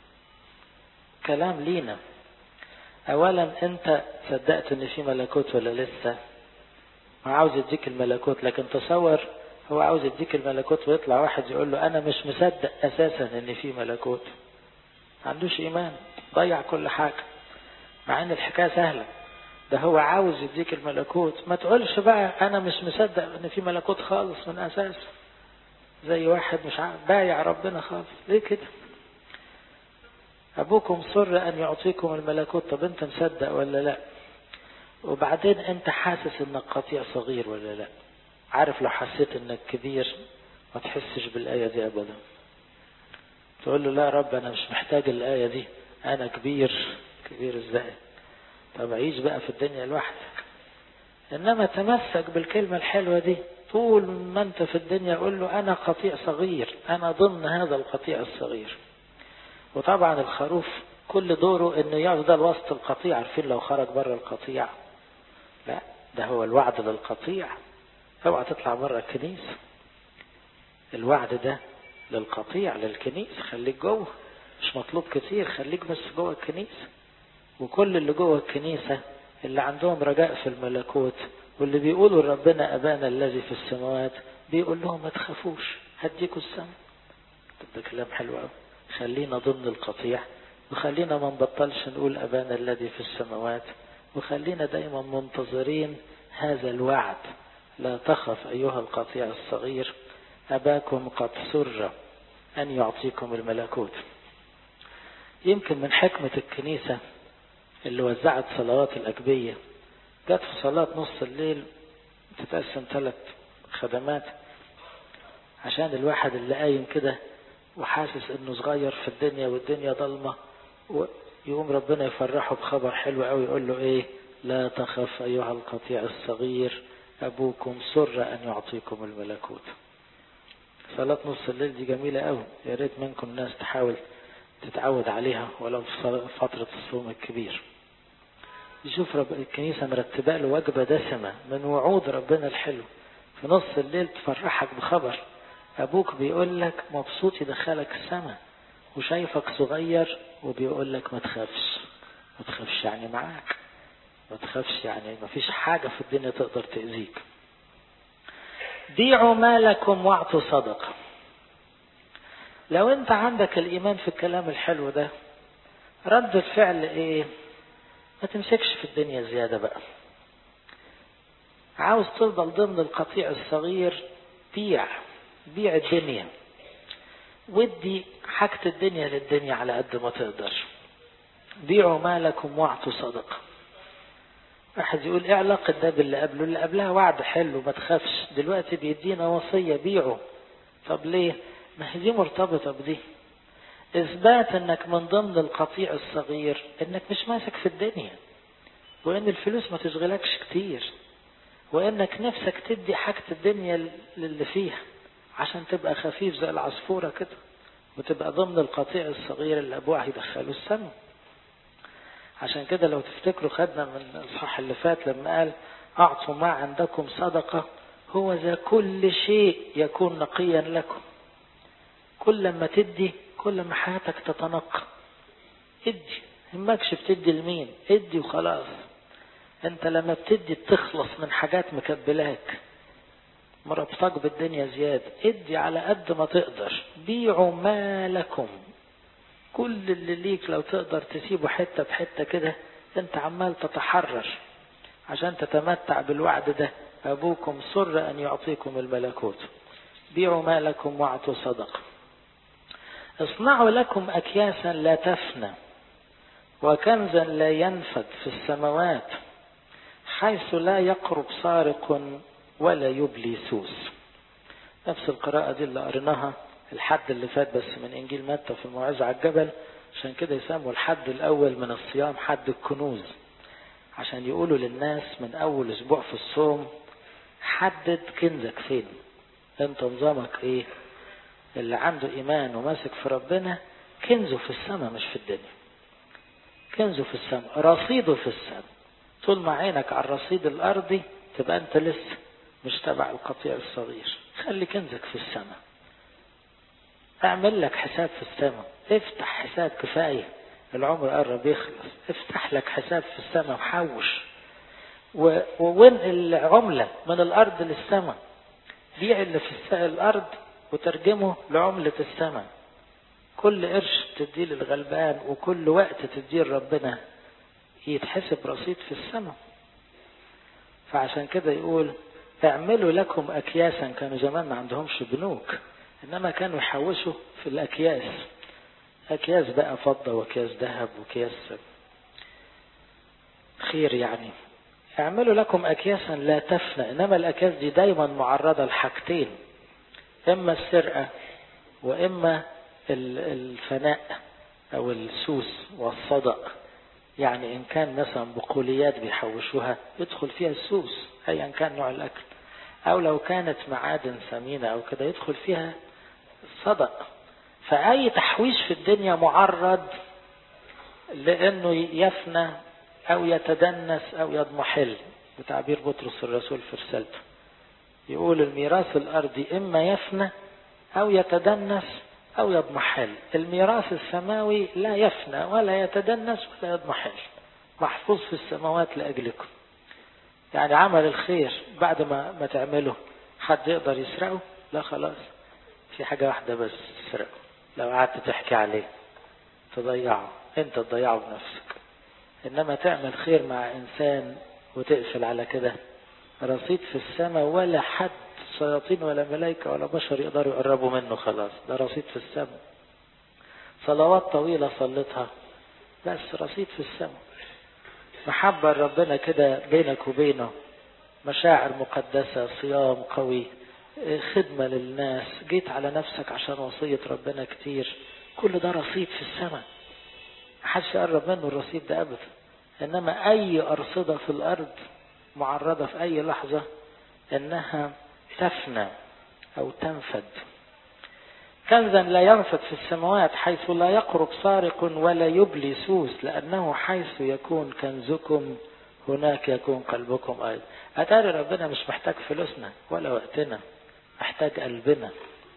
كلام لينا. أولا، أنت صدقت أن في ملكوت ولا لسه؟ هو عاوز يديك الملكوت، لكن تصور هو عاوز يديك الملكوت ويطلع واحد يقول له أنا مش مصدق أساسا أن في ملكوت. ما عندوش إيمان، ضيع كل حاجة، مع أن الحكاية سهلة. ده هو عاوز يديك الملكوت. ما تقولش بقى أنا مش مصدق أن في ملكوت خالص من أساس، زي واحد مش بايع ربنا خالص. ليه كده؟ أبوكم سر أن يعطيكم الملكوت. طب أنت مصدق ولا لا؟ وبعدين أنت حاسس أنك قطيع صغير ولا لا؟ عارف لو حسيت أنك كبير ما تحسش بالآية دي أبدا. تقول له لا رب أنا مش محتاج الآية دي، أنا كبير كبير ازاي؟ طب عيش بقى في الدنيا لوحدك. انما تمسك بالكلمة الحلوة دي طول ما انت في الدنيا، قول له انا قطيع صغير، انا ضمن هذا القطيع الصغير. وطبعا الخروف كل دوره انه يفضل وسط القطيع. عارفين لو خرج بره القطيع، لا، ده هو الوعد للقطيع، اوعى تطلع بره الكنيسة. الوعد ده للقطيع للكنيسة، خليك جوه، مش مطلوب كتير، خليك بس جوه الكنيسة. وكل اللي جوه الكنيسة اللي عندهم رجاء في الملكوت واللي بيقولوا ربنا أبانا الذي في السماوات، بيقول لهم ما تخافوش هديكوا السماء. طب ده كلام حلو قوي. خلينا ضمن القطيع، وخلينا ما نبطلش نقول أبانا الذي في السماوات، وخلينا دايما منتظرين هذا الوعد. لا تخف أيها القطيع الصغير، أباكم قد سر أن يعطيكم الملكوت. يمكن من حكمة الكنيسة اللي وزعت صلوات الأجبية، جت في صلاة نص الليل تتقسم 3 خدمات، عشان الواحد اللي قايم كده وحاسس انه صغير في الدنيا والدنيا ضلمة، ويقوم ربنا يفرحه بخبر حلو قوي، يقول له ايه؟ لا تخف ايها القطيع الصغير، ابوكم سر ان يعطيكم الملكوت. صلاة نص الليل دي جميلة قوي، يا ريت منكم ناس تحاول تتعود عليها ولو في فترة الصوم الكبير. يشوف الكنيسة مرتبة له وجبة دسمة من وعود ربنا الحلو، في نص الليل تفرحك بخبر أبوك بيقول لك مبسوط يدخلك السماء، وشايفك صغير وبيقول لك ما تخافش. ما تخافش يعني معاك، ما تخافش يعني ما فيش حاجة في الدنيا تقدر تأذيك. بيعوا مالكم واعطوا صدقة. لو انت عندك الإيمان في الكلام الحلو ده، رد الفعل ايه؟ ما تمسكش في الدنيا زيادة بقى. عاوز تفضل ضمن القطيع الصغير، بيع الدنيا، ودي حاجة الدنيا للدنيا على قد ما تقدر. بيعوا مالكم واعطوا صدقة. واحد يقول ايه علاقة ده باللي قبله؟ اللي قبلها وعد حلو ما تخافش، دلوقتي بيدينا وصية بيعوا. طب ليه؟ ما هي دي مرتبطة بدي. اثبات انك من ضمن القطيع الصغير انك مش ماسك في الدنيا، وان الفلوس ما تشغلكش كتير، وانك نفسك تدي حاجة الدنيا للي فيها عشان تبقى خفيف زي العصفورة كده، وتبقى ضمن القطيع الصغير اللي ابوه هيدخله السماء. عشان كده لو تفتكروا خدنا من الصح اللي فات لما قال اعطوا ما عندكم صدقة، هو ذا كل شيء يكون نقيا لكم. كل ما تدي كل ما حياتك تتنقى. ادي، همكش بتدي لمين، ادي وخلاص. انت لما بتدي تخلص من حاجات مكبلاك مربطك بالدنيا زيادة. ادي على قد ما تقدر. بيعوا مالكم، كل اللي ليك لو تقدر تسيبه حتة بحتة كده، انت عمال تتحرر عشان تتمتع بالوعد ده. ابوكم سر ان يعطيكم الملكوت. بيعوا مالكم واعطوا صدقة. اصنعوا لكم اكياسا لا تفنى وكنزا لا ينفد في السماوات، حيث لا يقرب سارق ولا يبلي سوس. نفس القراءة دي اللي قرناها الحد اللي فات، بس من انجيل متى في الموعظة على الجبل. عشان كده يسموا الحد الاول من الصيام حد الكنوز، عشان يقولوا للناس من اول اسبوع في الصوم حدد كنزك فين، انت نظامك ايه. اللي عنده ايمان وماسك في ربنا كنزه في السماء مش في الدنيا. كنزه في السماء، رصيده في السماء. طول ما عينك على الرصيد الارضي تبقى انت لسه مش تبع القطيع الصغير. خلي كنزك في السماء، اعمل لك حساب في السماء، افتح حساب كفاية، العمر قرب يخلص، افتح لك حساب في السماء وحوش، وانقل العملة من الارض للسماء. بيع اللي في الارض وترجمه لعملة السماء. كل قرش تديه للغلبان وكل وقت تديه لربنا يتحسب رصيد في السماء. فعشان كده يقول اعملوا لكم اكياسا. كانوا زمان ما عندهمش بنوك، انما كانوا يحوشوا في الاكياس. اكياس بقى فضة واكياس ذهب واكياس خير يعني. اعملوا لكم اكياسا لا تفنى. انما الاكياس دي دايما معرضة لحاجتين، اما السرقة واما الفناء او السوس والصدأ. يعني إن كان مثلا بقوليات بيحوشوها يدخل فيها السوس أيا كان نوع الأكل، أو لو كانت معادن ثمينة أو كده يدخل فيها الصدق. فأي تحويش في الدنيا معرض لأنه يفنى أو يتدنس أو يضمحل، بتعبير بطرس الرسول في رسالته يقول الميراث الأرضي إما يفنى أو يتدنس أو يضمحل. الميراث السماوي لا يفنى ولا يتدنس ولا يضمحل، محفوظ في السماوات لأجلكم. يعني عمل الخير بعد ما تعمله حد يقدر يسرقه؟ لا خلاص، في حاجة واحدة بس تسرقه، لو قعدت تحكي عليه تضيعه، انت تضيعه بنفسك. انما تعمل خير مع انسان وتقفل على كده، رصيد في السماء ولا حد شياطين ولا ملائكة ولا بشر يقدروا يقربوا منه، خلاص ده رصيد في السماء. صلوات طويلة صلتها بس رصيد في السماء. محبة ربنا كده بينك وبينه، مشاعر مقدسة، صيام قوي، خدمة للناس، جيت على نفسك عشان وصية ربنا كتير، كل ده رصيد في السماء، محدش يقرب منه الرصيد ده أبدا. إنما أي أرصدة في الأرض معرضة في أي لحظة إنها تفنى أو تنفد. كنزا لا ينفد في السماوات حيث لا يقرب سارق ولا يبلي سوس، لأنه حيث يكون كنزكم هناك يكون قلبكم أيضا. أتاري ربنا مش محتاج فلوسنا ولا وقتنا، محتاج قلبنا،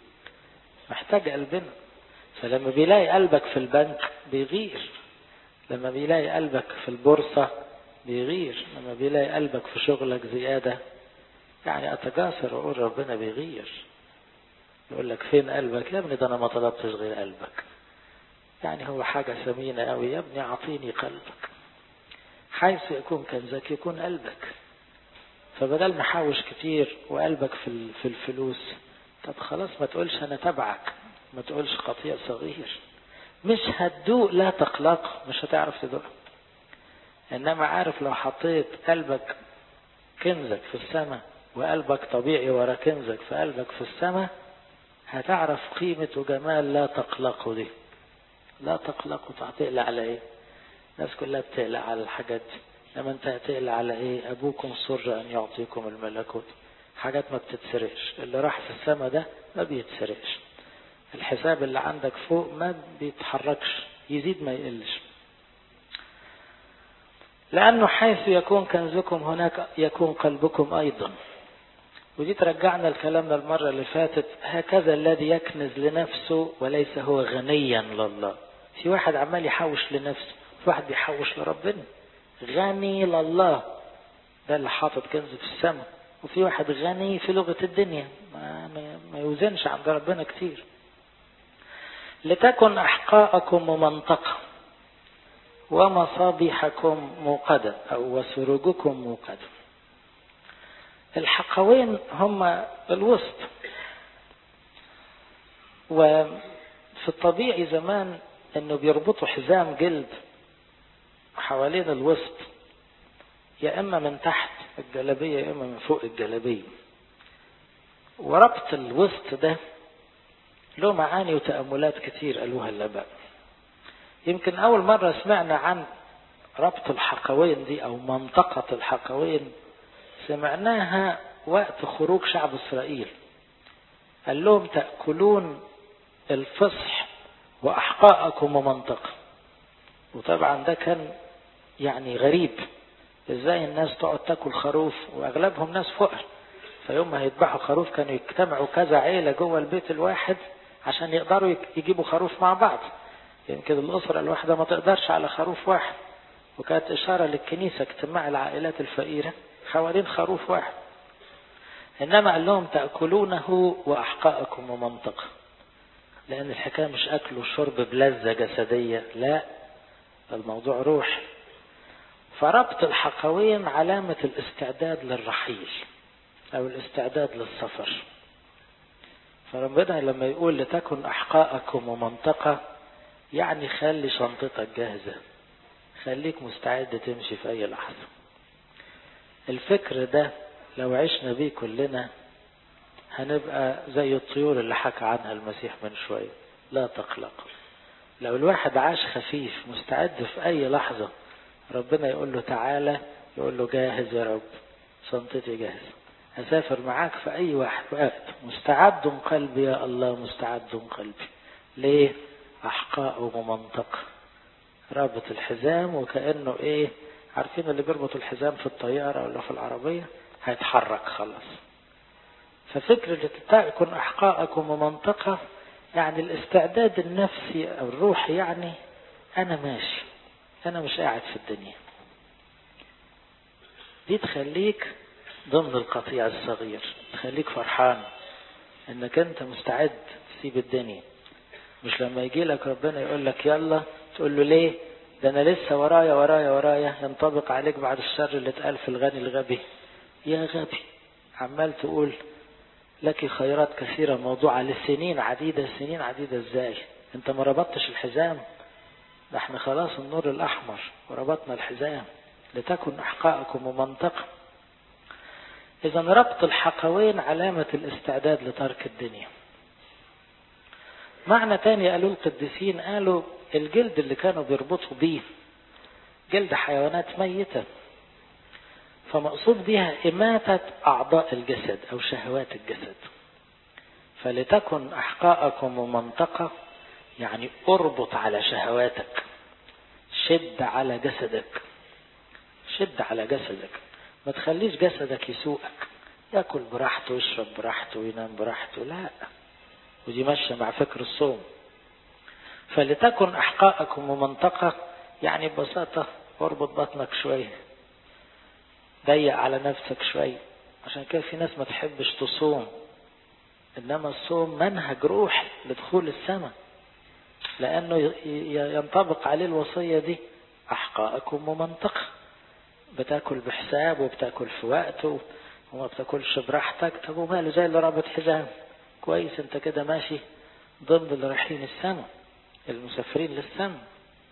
محتاج قلبنا. فلما بيلاقي قلبك في البنك بيغير، لما بيلاقي قلبك في البورصة بيغير، لما بيلاقي قلبك في شغلك زيادة، يعني أتجاسر وأقول ربنا بيغير. يقول لك فين قلبك يا ابني؟ ده أنا ما طلبتش غير قلبك. يعني هو حاجة ثمينة قوي، يا ابني أعطيني قلبك. حيث يكون كنزك يكون قلبك. فبدل ما حاوش كتير وقلبك في الفلوس، طب خلاص ما تقولش أنا تبعك، ما تقولش قطيع صغير، مش هتدوق لا تقلق، مش هتعرف تدوق. إنما عارف لو حطيت قلبك كنزك في السماء وقلبك طبيعي ورا كنزك في قلبك في السماء، هتعرف قيمة وجمال لا تقلقوا دي. لا تقلقوا، هتقلق على ايه؟ الناس كلها بتقلق على الحاجات دي، لما انت هتقلق على ايه؟ ابوكم سر ان يعطيكم الملكوت. حاجات ما بتتسرقش، اللي راح في السماء ده ما بيتسرقش. الحساب اللي عندك فوق ما بيتحركش، يزيد ما يقلش. لأنه حيث يكون كنزكم هناك يكون قلبكم أيضا. ودي ترجعنا الكلام المرة اللي فاتت، هكذا الذي يكنز لنفسه وليس هو غنيا لله. في واحد عمال يحوش لنفسه، في واحد بيحوش لربنا. غني لله ده اللي حاطط كنز في السماء، وفي واحد غني في لغة الدنيا ما يوزنش عند ربنا كتير. لتكن أحقاءكم ممنطقة ومصابيحكم موقدة أو وسروجكم موقدة. الحقوين هم الوسط، وفي الطبيعي زمان انه بيربطوا حزام جلد حوالين الوسط، يا اما من تحت الجلابية يا اما من فوق الجلابية. وربط الوسط ده له معاني وتأملات كتير قالوها الآباء. يمكن اول مرة سمعنا عن ربط الحقوين دي او منطقة الحقوين سمعناها وقت خروج شعب إسرائيل. قال لهم تأكلون الفصح وأحقاءكم ومنطقة. وطبعا ده كان يعني غريب، ازاي الناس تقعد تاكل خروف واغلبهم ناس فقر، فيوم ما هيذبحوا خروف كانوا يجتمعوا كذا عيلة جوه البيت الواحد عشان يقدروا يجيبوا خروف مع بعض. يمكن الأسرة الواحدة ما تقدرش على خروف واحد، وكانت إشارة للكنيسة اجتماع العائلات الفقيرة حوالين خروف واحد. إنما قال لهم تأكلونه وأحقاءكم ومنطقة، لأن الحكاية مش أكل وشرب بلذة جسدية، لا، الموضوع روح. فربط الحقوين علامة الاستعداد للرحيل أو الاستعداد للسفر. فربنا لما يقول لتكن أحقاءكم ومنطقة، يعني خلي شنطتك جاهزة، خليك مستعد تمشي في أي لحظة. الفكر ده لو عشنا بيه كلنا هنبقى زي الطيور اللي حكى عنها المسيح من شوية، لا تقلق. لو الواحد عاش خفيف مستعد في أي لحظة ربنا يقول له تعالى، يقول له جاهز يا رب، شنطتي جاهز، أسافر معاك في أي وقت، مستعد قلبي يا الله، مستعد قلبي. ليه؟ أحقاء ومنطق، رابط الحزام وكأنه إيه، عارفين اللي بيربطوا الحزام في الطيارة ولا في العربية هيتحرك خلاص. ففكرة تكون أحقاءكم ومنطقة يعني الاستعداد النفسي أو الروحي، يعني أنا ماشي، أنا مش قاعد في الدنيا دي، تخليك ضمن القطيع الصغير، تخليك فرحان انك انت مستعد تسيب الدنيا. مش لما يجي لك ربنا يقول لك يلا تقول له ليه، ده انا لسه ورايا ينطبق عليك بعد الشر اللي اتقال في الغني الغبي. يا غبي، عمال تقول لك خيرات كثيرة موضوعة لسنين عديدة. سنين عديدة ازاي؟ انت ما ربطتش الحزام، ده احنا خلاص النور الاحمر وربطنا الحزام. لتكن احقاءكم ومنطقة. اذا ربط الحقوين علامة الاستعداد لترك الدنيا. معنى تاني قالوا القديسين، قالوا الجلد اللي كانوا بيربطوا بيه جلد حيوانات ميتة، فمقصود بها إماتة أعضاء الجسد أو شهوات الجسد. فلتكن أحقاءكم ومنطقة، يعني اربط على شهواتك، شد على جسدك، شد على جسدك، ما تخليش جسدك يسوقك، يأكل براحته ويشرب براحته وينام براحته، لا. ودي ماشية مع فكر الصوم. فلتكن أحقاءكم ومنطقة، يعني ببساطة اربط بطنك شوية، ضيق على نفسك شوية. عشان كده في ناس ما تحبش تصوم، إنما الصوم منهج روحي لدخول السماء، لأنه ينطبق عليه الوصية دي، أحقاءكم ومنطقة. بتاكل بحساب وبتاكل في وقته وما بتاكلش براحتك. طب وماله، زي اللي رابط حزام كويس، انت كده ماشي ضمن اللي رايحين السماء، المسافرين للسماء.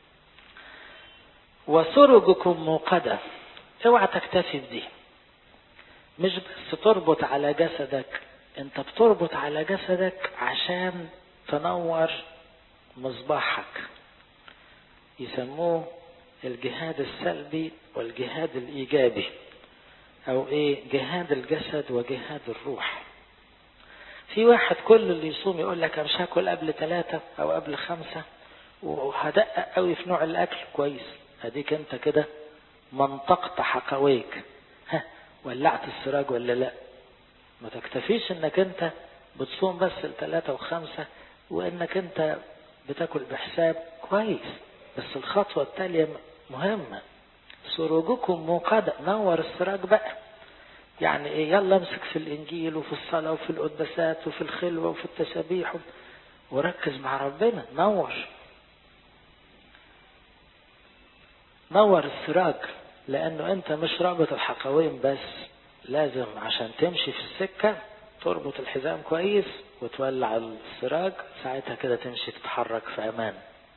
وسرجكم موقدة، اوعى تكتفي بدي، مش بس تربط على جسدك، انت بتربط على جسدك عشان تنور مصباحك. يسموه الجهاد السلبي والجهاد الإيجابي، أو إيه، جهاد الجسد وجهاد الروح. في واحد كل اللي يصوم يقول لك مش هاكل قبل 3 أو قبل 5 وهدقق قوي في نوع الأكل، كويس، هديك أنت كده منطقت حقويك، ولعت السراج ولا لا. ما تكتفيش انك انت بتصوم بس 3 و5 وانك انت بتاكل بحساب، كويس، بس الخطوة التالية مهمة. سروجكم موقدة، نور السراج بقى. يعني ايه؟ يلا امسك في الانجيل وفي الصلاة وفي القداسات وفي الخلوة وفي التسابيح وركز مع ربنا. نور السراج، لانه انت مش رابط الحقوين بس، لازم عشان تمشي في السكة تربط الحزام كويس وتولع السراج، ساعتها كده تمشي تتحرك في امان.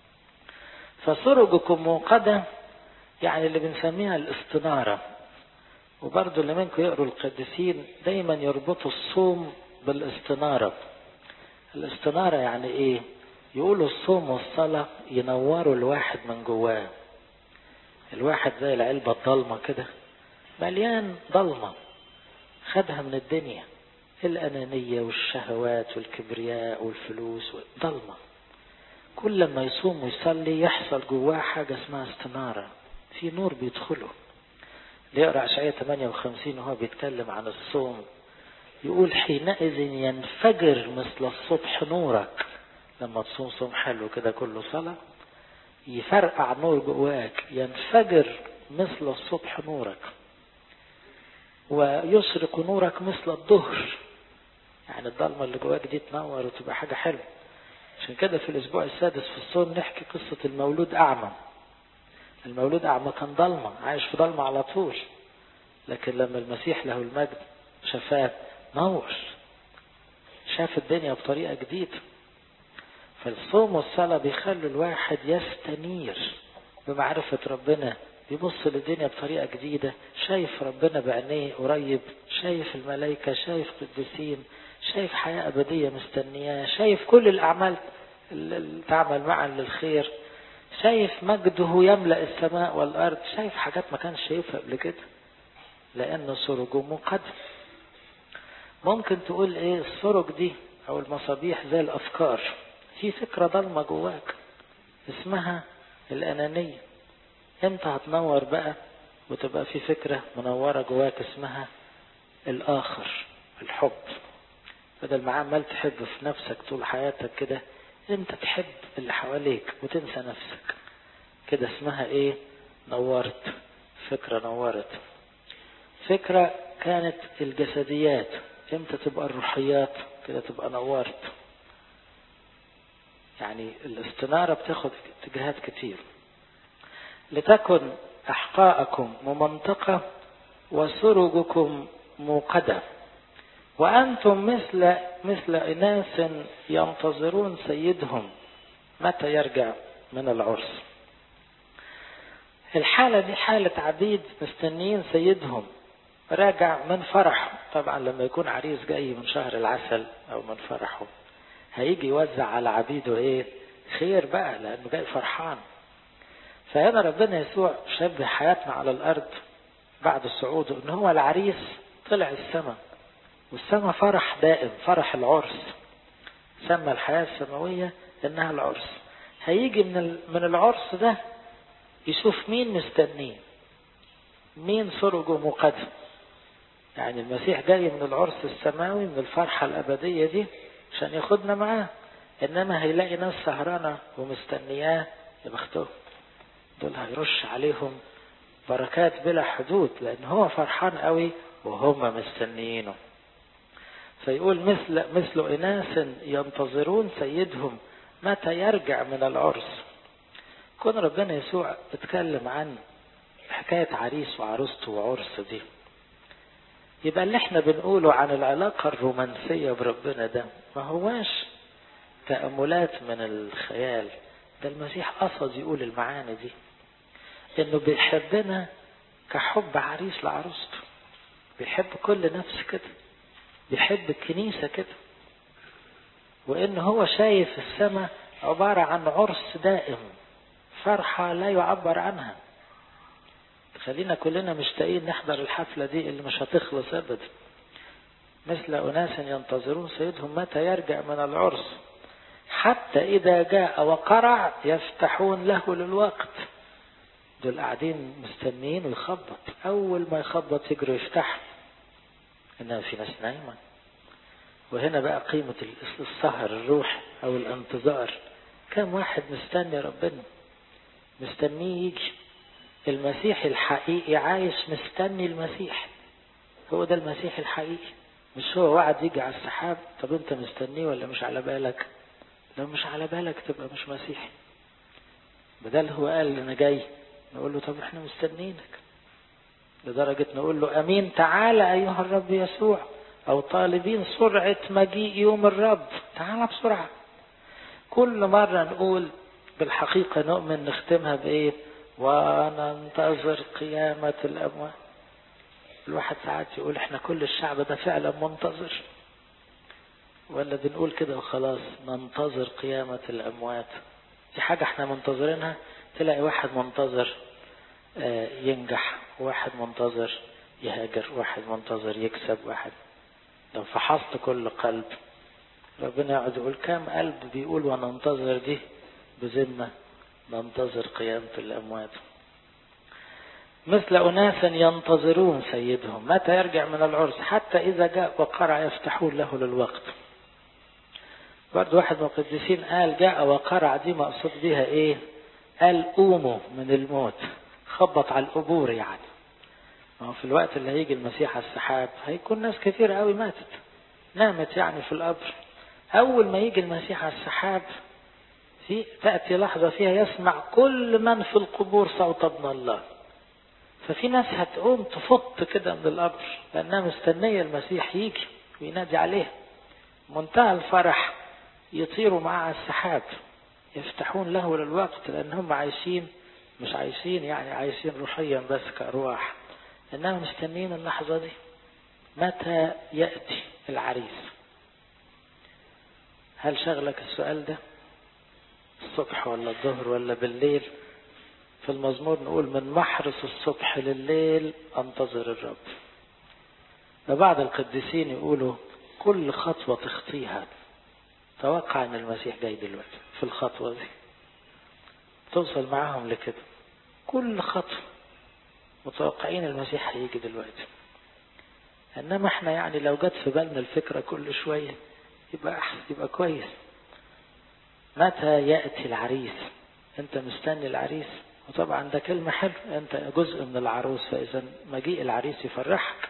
فسرجكم موقدة، يعني اللي بنسميها الاستنارة. وبرضو اللي منكم يقروا القديسين دايما يربطوا الصوم بالاستنارة. الاستنارة يعني ايه؟ يقولوا الصوم والصلاة ينوروا الواحد من جواه. الواحد زي العلبة الضلمة كده، مليان ضلمة خدها من الدنيا، الأنانية والشهوات والكبرياء والفلوس ضلمة. كل لما يصوم ويصلي يحصل جواه حاجة اسمها استنارة، في نور بيدخله. ليقرأ أشعياء 58 وهو بيتكلم عن الصوم يقول حينئذ ينفجر مثل الصبح نورك. لما تصوم صوم حلو كده كله صلاة، يفرقع نور جواك، ينفجر مثل الصبح نورك، ويشرق نورك مثل الظهر. يعني الضلمة اللي جواك دي تنور وتبقى حاجة حلوة. عشان كده في الأسبوع السادس في الصوم نحكي قصة المولود أعمى. المولود أعمى كان ضلمة، عايش في ضلمة على طول، لكن لما المسيح له المجد شفاه نور، شاف الدنيا بطريقة جديدة. فالصوم والصلاة بيخلوا الواحد يستنير بمعرفة ربنا، يبص للدنيا بطريقة جديدة، شايف ربنا بعينيه قريب، شايف الملائكة، شايف قديسين، شايف حياة أبدية مستنياه، شايف كل الأعمال اللي تعمل معا للخير. شايف مجده يملأ السماء والأرض، شايف حاجات ما كانش شايفها قبل كده، لأنه سرجه مقدم. ممكن تقول ايه السرج دي او المصابيح؟ زي الافكار، في فكرة ضلمة جواك اسمها الانانية، امتى هتنور بقى وتبقى في فكرة منورة جواك اسمها الاخر، الحب. بدل ما عمال تحب في نفسك طول حياتك كده، امتى تحب اللي حواليك وتنسى نفسك، كده اسمها ايه؟ نورت، فكرة نورت. فكرة كانت الجسديات، امتى تبقى الروحيات، كده تبقى نورت. يعني الاستنارة بتاخد اتجاهات كتير. لتكن أحقاءكم ممنطقة وسرجكم موقدة وأنتم مثل إناس ينتظرون سيدهم متى يرجع من العرس. الحالة دي حالة عبيد مستنيين سيدهم راجع من فرحه. طبعا لما يكون عريس جاي من شهر العسل أو من فرحه، هيجي يوزع على عبيده ايه؟ خير بقى، لأنه جاي فرحان. فهنا ربنا يسوع شبه حياتنا على الأرض بعد صعوده ان هو العريس طلع السماء، والسماء فرح دائم، فرح العرس. سمى الحياة السماوية انها العرس. هيجي من العرس ده يشوف مين مستنيه، مين سرجه مقدم. يعني المسيح جاي من العرس السماوي، من الفرحة الأبدية دي عشان ياخدنا معاه، إنما هيلاقي ناس سهرانة ومستنياه، يا بختهم دول هيرش عليهم بركات بلا حدود، لأن هو فرحان قوي وهم مستنيينه. فيقول مثل إناس ينتظرون سيدهم متى يرجع من العرس. كون ربنا يسوع اتكلم عن حكاية عريس وعروسته وعرس دي، يبقى اللي احنا بنقوله عن العلاقة الرومانسية بربنا ده ما هواش تأملات من الخيال. ده المسيح قصد يقول المعاني دي، انه بيحبنا كحب عريس لعروسته، بيحب كل نفس كده، بيحب الكنيسة كده، وان هو شايف السماء عبارة عن عرس دائم، فرحة لا يعبر عنها. خلينا كلنا مشتاقين نحضر الحفلة دي اللي مش هتخلص ابدا. مثل أناس ينتظرون سيدهم متى يرجع من العرس حتى إذا جاء وقرع يفتحون له للوقت. دول قاعدين مستنيين ويخبط، أول ما يخبط يجروا يفتح، إنها في ناس نايمة. وهنا بقى قيمة السهر الروح أو الانتظار. كم واحد مستني ربنا، مستنيه يجي. المسيح الحقيقي عايش مستني المسيح، هو ده المسيح الحقيقي. مش هو وعد يجي على السحاب، طب انت مستنيه ولا مش على بالك؟ لو مش على بالك تبقى مش مسيحي. بدل هو قال انا جاي، نقول له طب احنا مستنينك، لدرجة نقول له امين تعالى ايها الرب يسوع، او طالبين سرعة مجيء يوم الرب، تعالى بسرعة. كل مرة نقول بالحقيقة نؤمن نختمها بايه؟ وننتظر قيامة الاموات. الواحد ساعات يقول احنا كل الشعب ده فعلا منتظر، ولا بنقول كده وخلاص ننتظر قيامة الأموات؟ دي حاجة احنا منتظرينها. تلاقي واحد منتظر ينجح، واحد منتظر يهاجر، واحد منتظر يكسب، واحد. لو فحصت كل قلب، ربنا يقعد يقول كام قلب بيقول وننتظر دي بذمة، ننتظر قيامة الأموات. مثل أناس ينتظرون سيدهم متى يرجع من العرس حتى إذا جاء وقرع يفتحون له للوقت. برضو واحد من القديسين قال جاء وقرع دي مقصود بها ايه؟ قال قوموا من الموت، خبط على القبور. يعني ما هو في الوقت اللي هيجي المسيح على السحاب هيكون ناس كثير قوي ماتت، نامت يعني في القبر. اول ما يجي المسيح على السحاب تأتي لحظة فيها يسمع كل من في القبور صوت ابن الله. ففي ناس هتقوم تفط كده من القبر لأنها مستنية المسيح يجي وينادي عليه. منتهى الفرح يطيروا معه على السحاب، يفتحون له للوقت، لأنهم عايشين، مش عايشين يعني عايشين روحيا بس كأرواح، إنهم مستنين اللحظة دي متى يأتي العريس. هل شغلك السؤال ده؟ الصبح ولا الظهر ولا بالليل. في المزمور نقول من محرس الصبح لليل انتظر الرب. فبعض القديسين يقولوا كل خطوة تخطيها توقع ان المسيح جاي دلوقتي في الخطوة دي. توصل معاهم لكده كل خطوة متوقعين المسيح هيجي دلوقتي. انما احنا يعني لو جت في بالنا الفكرة كل شوية يبقى احسن، يبقى كويس. متى يأتي العريس؟ انت مستني العريس، وطبعا ده كلمة حلوة، انت جزء من العروس، فاذا مجيء العريس يفرحك.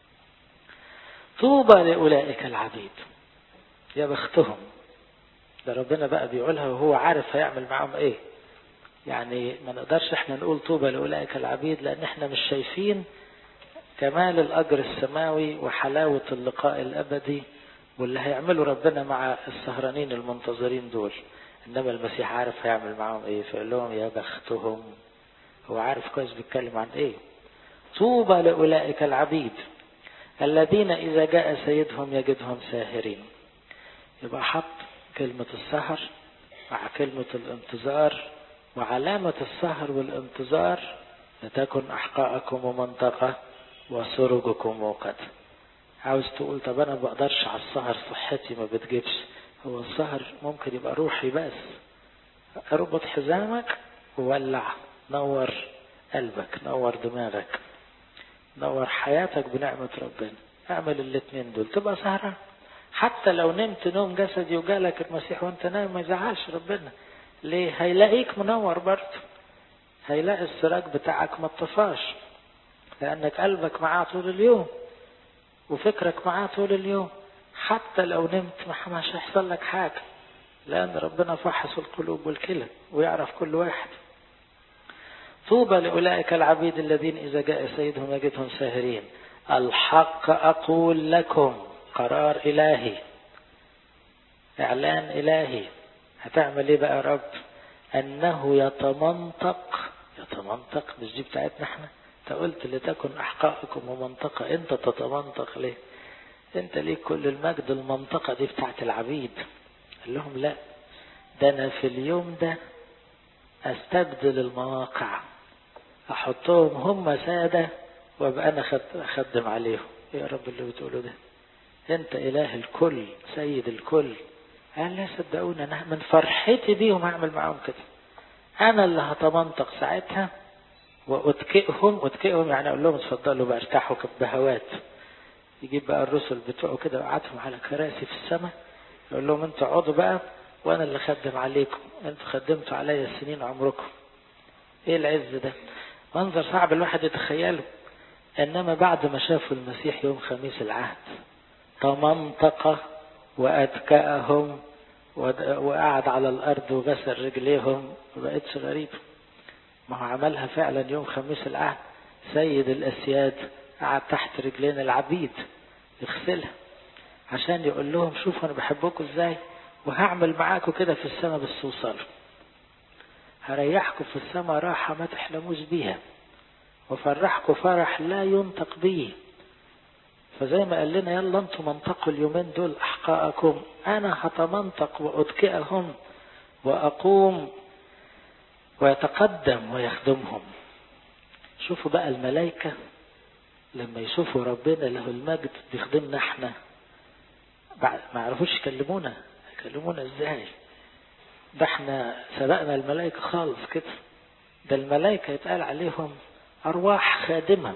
طوبى لأولئك العبيد، يا بختهم. ده ربنا بقى بيقولها وهو عارف هيعمل معهم ايه. يعني ما نقدرش احنا نقول طوبى لأولئك العبيد لان احنا مش شايفين كمال الأجر السماوي وحلاوة اللقاء الأبدي واللي هيعمله ربنا مع السهرانين المنتظرين دول. إنما المسيح عارف هيعمل معهم إيه، فقال لهم يا بختهم. هو عارف كويس بيتكلم عن إيه. طوبى لأولئك العبيد الذين إذا جاء سيدهم يجدهم ساهرين. يبقى حط كلمة السهر مع كلمة الانتظار، وعلامة السهر والانتظار لتكن أحقاءكم ومنطقة وسرجكم موقت. عاوز تقول طب أنا ما بقدرش على السهر، صحتي ما بتجيبش. هو السهر ممكن يبقى روحي بس. اربط حزامك وولع، نور قلبك، نور دماغك، نور حياتك بنعمة ربنا. اعمل الاثنين دول تبقى سهران. حتى لو نمت نوم جسدي وجالك المسيح وانت نايم ما يزعلش ربنا. ليه؟ هيلاقيك منور برضه، هيلاقي السراج بتاعك ما اتطفاش، لأنك قلبك معاه طول اليوم وفكرك معاه طول اليوم. حتى لو نمت مش هيحصل لك حاجة، لأن ربنا فحص القلوب والكلى ويعرف كل واحد. طوبى لأولئك العبيد الذين إذا جاء سيدهم يجدهم ساهرين. الحق أقول لكم، قرار إلهي، إعلان إلهي. هتعمل إيه بقى يا رب؟ أنه يتمنطق مش دي بتاعتنا احنا. انت قلت لتكن أحقاءكم ومنطقة، انت تتمنطق ليه؟ انت ليه كل المجد؟ المنطقة دي بتاعت العبيد. قال لهم لا، ده انا في اليوم ده استبدل المواقع، احطهم هم سادة وابقى انا اخدم عليهم. يا رب اللي بتقوله ده، انت اله الكل سيد الكل. قال لا صدقوني، انا من فرحتي بيهم هعمل معاهم كده. انا اللي هتمنطق ساعتها واتكئهم يعني اقول لهم اتفضلوا بقى ارتاحوا بهوات. يجيب بقى الرسل بتوعه كده وقعدهم على كراسي في السماء، يقول لهم انتوا اقعدوا بقى وانا اللي خدم عليكم، انتوا خدمتوا عليا سنين عمركم. ايه العز ده؟ منظر صعب الواحد يتخيله. انما بعد ما شافوا المسيح يوم خميس العهد تمنطق واتكأهم وقعد على الارض وغسل رجليهم، ما بقتش غريبه. ما هو عملها فعلا يوم خميس العهد. سيد الأسياد قعد تحت رجلين العبيد يغسلها عشان يقول لهم شوفوا أنا بحبكم إزاي، وهعمل معاكم كده في السماء بس توصلوا. هريحكم في السماء راحة ما تحلموش بيها، وفرحكم فرح لا ينطق به. فزي ما قال لنا يلا انتم منطقوا اليومين دول أحقاءكم، أنا هتمنطق وأتكئهم وأقوم ويتقدم ويخدمهم. شوفوا بقى الملائكة لما يشوفوا ربنا له المجد بيخدمنا احنا، ما عرفوش يكلمونا ازاي؟ ده احنا سبقنا الملائكة خالص كده. ده الملائكة يتقال عليهم أرواح خادمة،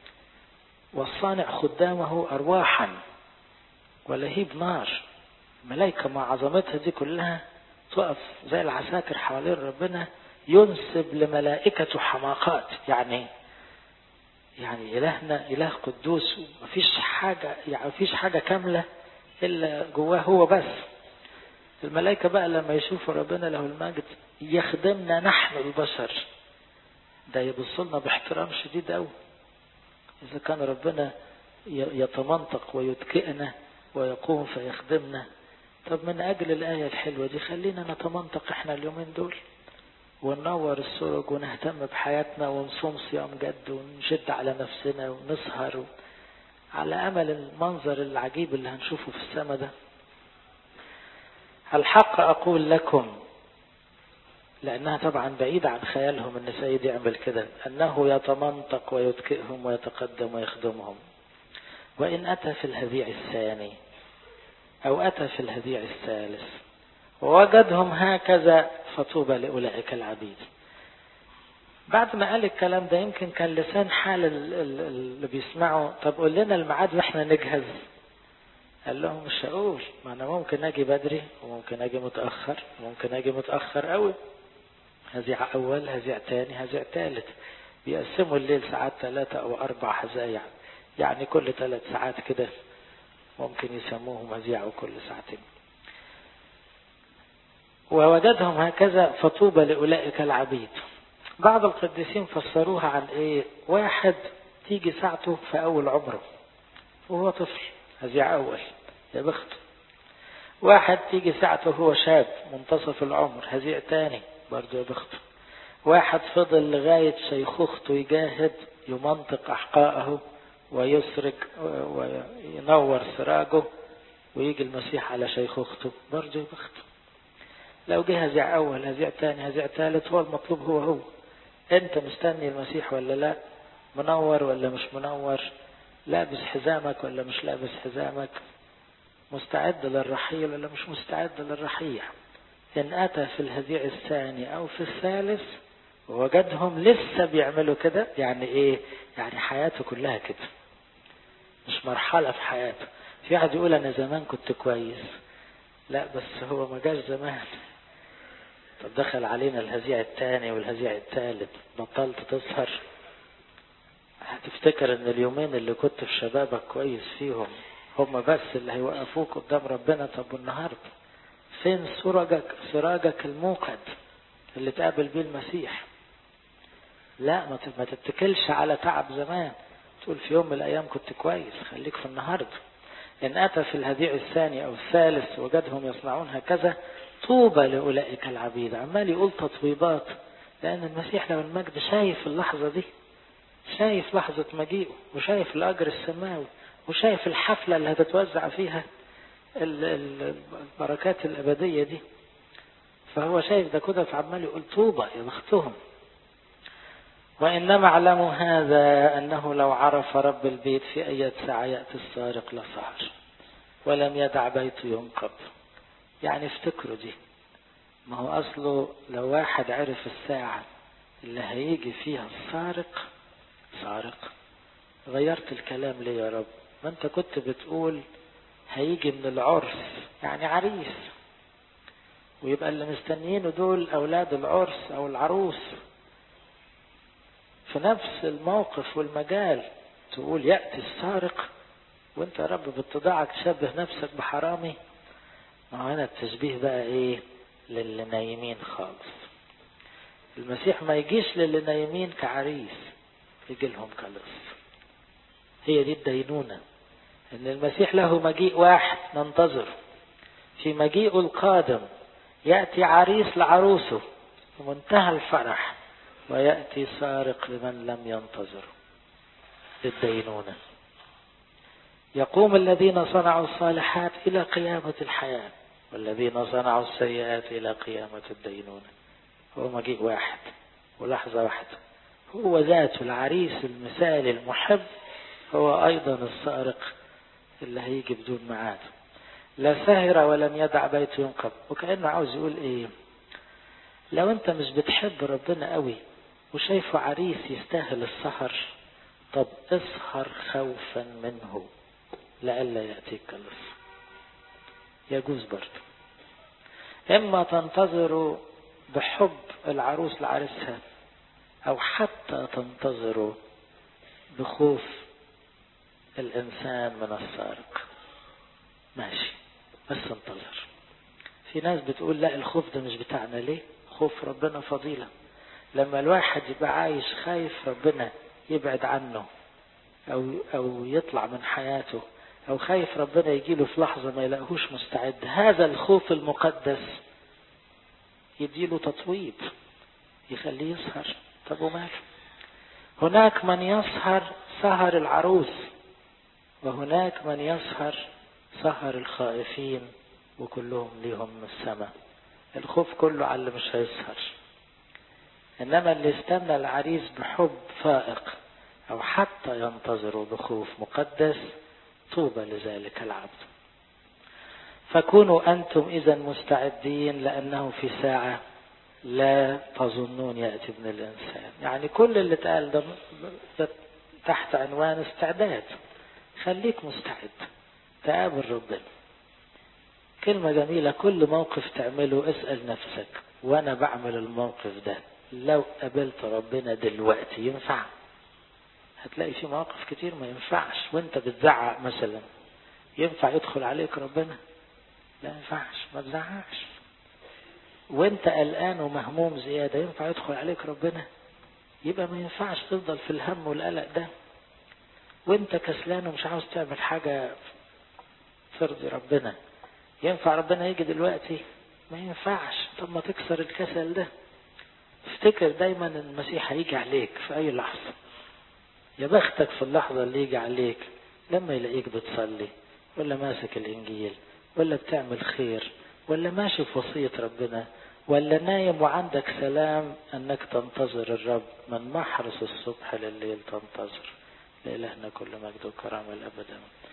والصانع خدامه أرواحا ولهيب نار. الملائكة مع عظمتها دي كلها تقف زي العساكر حوالين ربنا، ينسب لملائكته حماقات. يعني إلهنا إله قدوس، مفيش حاجة كاملة إلا جواه هو بس. الملائكة بقى لما يشوفوا ربنا له المجد يخدمنا نحن البشر، ده يبص لنا باحترام شديد قوي. إذا كان ربنا يتمنطق ويتكئنا ويقوم فيخدمنا، طب من أجل الآية الحلوة دي خلينا نتمنطق احنا اليومين دول وننور السرج ونهتم بحياتنا ونصوم صيام جد ونشد على نفسنا ونسهر على أمل المنظر العجيب اللي هنشوفه في السماء ده. الحق أقول لكم لأنها طبعا بعيدة عن خيالهم أن سيد يعمل كده، أنه يتمنطق ويتكئهم ويتقدم ويخدمهم. وإن أتى في الهذيع الثاني أو أتى في الهذيع الثالث ووجدهم هكذا فطوبى لأولئك العبيد. بعد ما قال الكلام ده يمكن كان لسان حال اللي بيسمعوا، طب قول لنا الميعاد واحنا نجهز. قال لهم مش هقول، ما أنا ممكن أجي بدري وممكن أجي متأخر وممكن أجي متأخر قوي. هزيع أول، هزيع تاني، هزيع تالت. بيقسموا الليل ساعات 3 أو 4 هزايع، يعني كل 3 ساعات كده ممكن يسموهم هزيع كل ساعتين. ووجدهم هكذا فطوبى لأولئك العبيد. بعض القديسين فسروها عن ايه؟ واحد تيجي ساعته في أول عمره وهو طفل، هزيع أول، يا بخته. واحد تيجي ساعته هو شاب منتصف العمر، هزيع تاني، برضه يا بخته. واحد فضل لغاية شيخوخته يجاهد، يمنطق أحقائه ويسرج وينور سراجه، ويجي المسيح على شيخوخته، برضه يا بخته. لو جه هزيع أول، هزيع تاني، هزيع تالت، هو المطلوب هو. أنت مستني المسيح ولا لا؟ منور ولا مش منور؟ لابس حزامك ولا مش لابس حزامك؟ مستعد للرحيل ولا مش مستعد للرحيل؟ إن أتى في الهزيع الثاني أو في الثالث ووجدهم لسه بيعملوا كده، يعني إيه؟ يعني حياته كلها كده، مش مرحلة في حياته. في واحد يقول أنا زمان كنت كويس، لا بس هو ما جاش زمان. طب دخل علينا الهزيع الثاني والهزيع الثالث، بطلت تسهر؟ هتفتكر ان اليومين اللي كنت في شبابك كويس فيهم هم بس اللي هيوقفوك قدام ربنا؟ طب والنهارده فين سراجك الموقد اللي تقابل بيه المسيح؟ لا، ما تتكلش على تعب زمان، تقول في يوم من الايام كنت كويس. خليك في النهارده. ان اتى في الهزيع الثاني او الثالث وجدهم يصنعون هكذا طوبى لاولئك العبيد. عمال يقول تطويبات، لان المسيح له المجد شايف اللحظه دي، شايف لحظه مجيئه، وشايف الاجر السماوي، وشايف الحفله اللي هتتوزع فيها البركات الابديه دي. فهو شايف ده كده، فعمال يقول طوبى يا بختهم. وإنما اعلموا هذا أنه لو عرف رب البيت في أي ساعة يأتي السارق لسهر ولم يدع بيته ينقب. يعني افتكروا دي، ما هو أصله لو واحد عرف الساعة اللي هيجي فيها سارق، غيرت الكلام ليه يا رب؟ ما انت كنت بتقول هيجي من العرس، يعني عريس، ويبقى اللي مستنيينه دول أولاد العرس أو العروس. في نفس الموقف والمجال تقول يأتي السارق، وانت يا رب باتضاعك تشبه نفسك بحرامي. ما هو هنا التشبيه بقى ايه؟ للي نايمين خالص. المسيح ما يجيش للي نايمين كعريس، يجي لهم كلص. هي دي الدينونة، ان المسيح له مجيء واحد ننتظر. في مجيئه القادم يأتي عريس لعروسه ومنتهى الفرح، ويأتي سارق لمن لم ينتظر للدينونة. يقوم الذين صنعوا الصالحات إلى قيامة الحياة، والذين صنعوا السيئات إلى قيامة الدينونة. هو مجيء واحد ولحظة واحدة. هو ذات العريس المثالي المحب، هو أيضا السارق اللي هيجي بدون ميعاد. لا سهر ولم يدع بيته ينقب. وكأنه عاوز يقول ايه؟ لو انت مش بتحب ربنا قوي وشايفه عريس يستاهل السهر، طب اسهر خوفا منه لئلا يأتيك اللص. يجوز برضه. اما تنتظروا بحب العروس لعريسها، او حتى تنتظروا بخوف الانسان من السارق، ماشي، بس انتظر. في ناس بتقول لا، الخوف ده مش بتاعنا. ليه؟ خوف ربنا فضيلة. لما الواحد يبقى عايش خايف ربنا يبعد عنه او يطلع من حياته، او خايف ربنا يجيله في لحظة ما يلاقوش مستعد، هذا الخوف المقدس يديله تطويب يخليه يسهر. طب وماله؟ هناك من يسهر سهر العروس، وهناك من يسهر سهر الخائفين، وكلهم ليهم من السماء. الخوف كله على اللي مش هيسهر. إنما اللي استنى العريس بحب فائق أو حتى ينتظره بخوف مقدس طوبى لذلك العبد. فكونوا أنتم إذا مستعدين، لأنه في ساعة لا تظنون يأتي ابن الإنسان. يعني كل اللي اتقال ده تحت عنوان استعداد. خليك مستعد تقابل ربنا. كلمة جميلة، كل موقف تعمله اسأل نفسك وانا بعمل الموقف ده لو قابلت ربنا دلوقتي ينفع؟ هتلاقي في مواقف كتير ما ينفعش. وانت بتزعق مثلا ينفع يدخل عليك ربنا؟ لا ينفعش، ما تزعقش. وانت قلقان ومهموم زيادة ينفع يدخل عليك ربنا؟ يبقى ما ينفعش تفضل في الهم والقلق ده. وانت كسلان ومش عاوز تعمل حاجة ترضي ربنا ينفع ربنا يجي دلوقتي؟ ما ينفعش. طب ما تكسر الكسل ده. افتكر دايما ان المسيح هيجي عليك في اي لحظة. يا بختك في اللحظة اللي يجي عليك لما يلاقيك بتصلي ولا ماسك الانجيل ولا بتعمل خير ولا ماشي في وصية ربنا ولا نايم وعندك سلام انك تنتظر الرب من محرس الصبح لليل تنتظر. لإلهنا كل مجد وكرامة الأبد.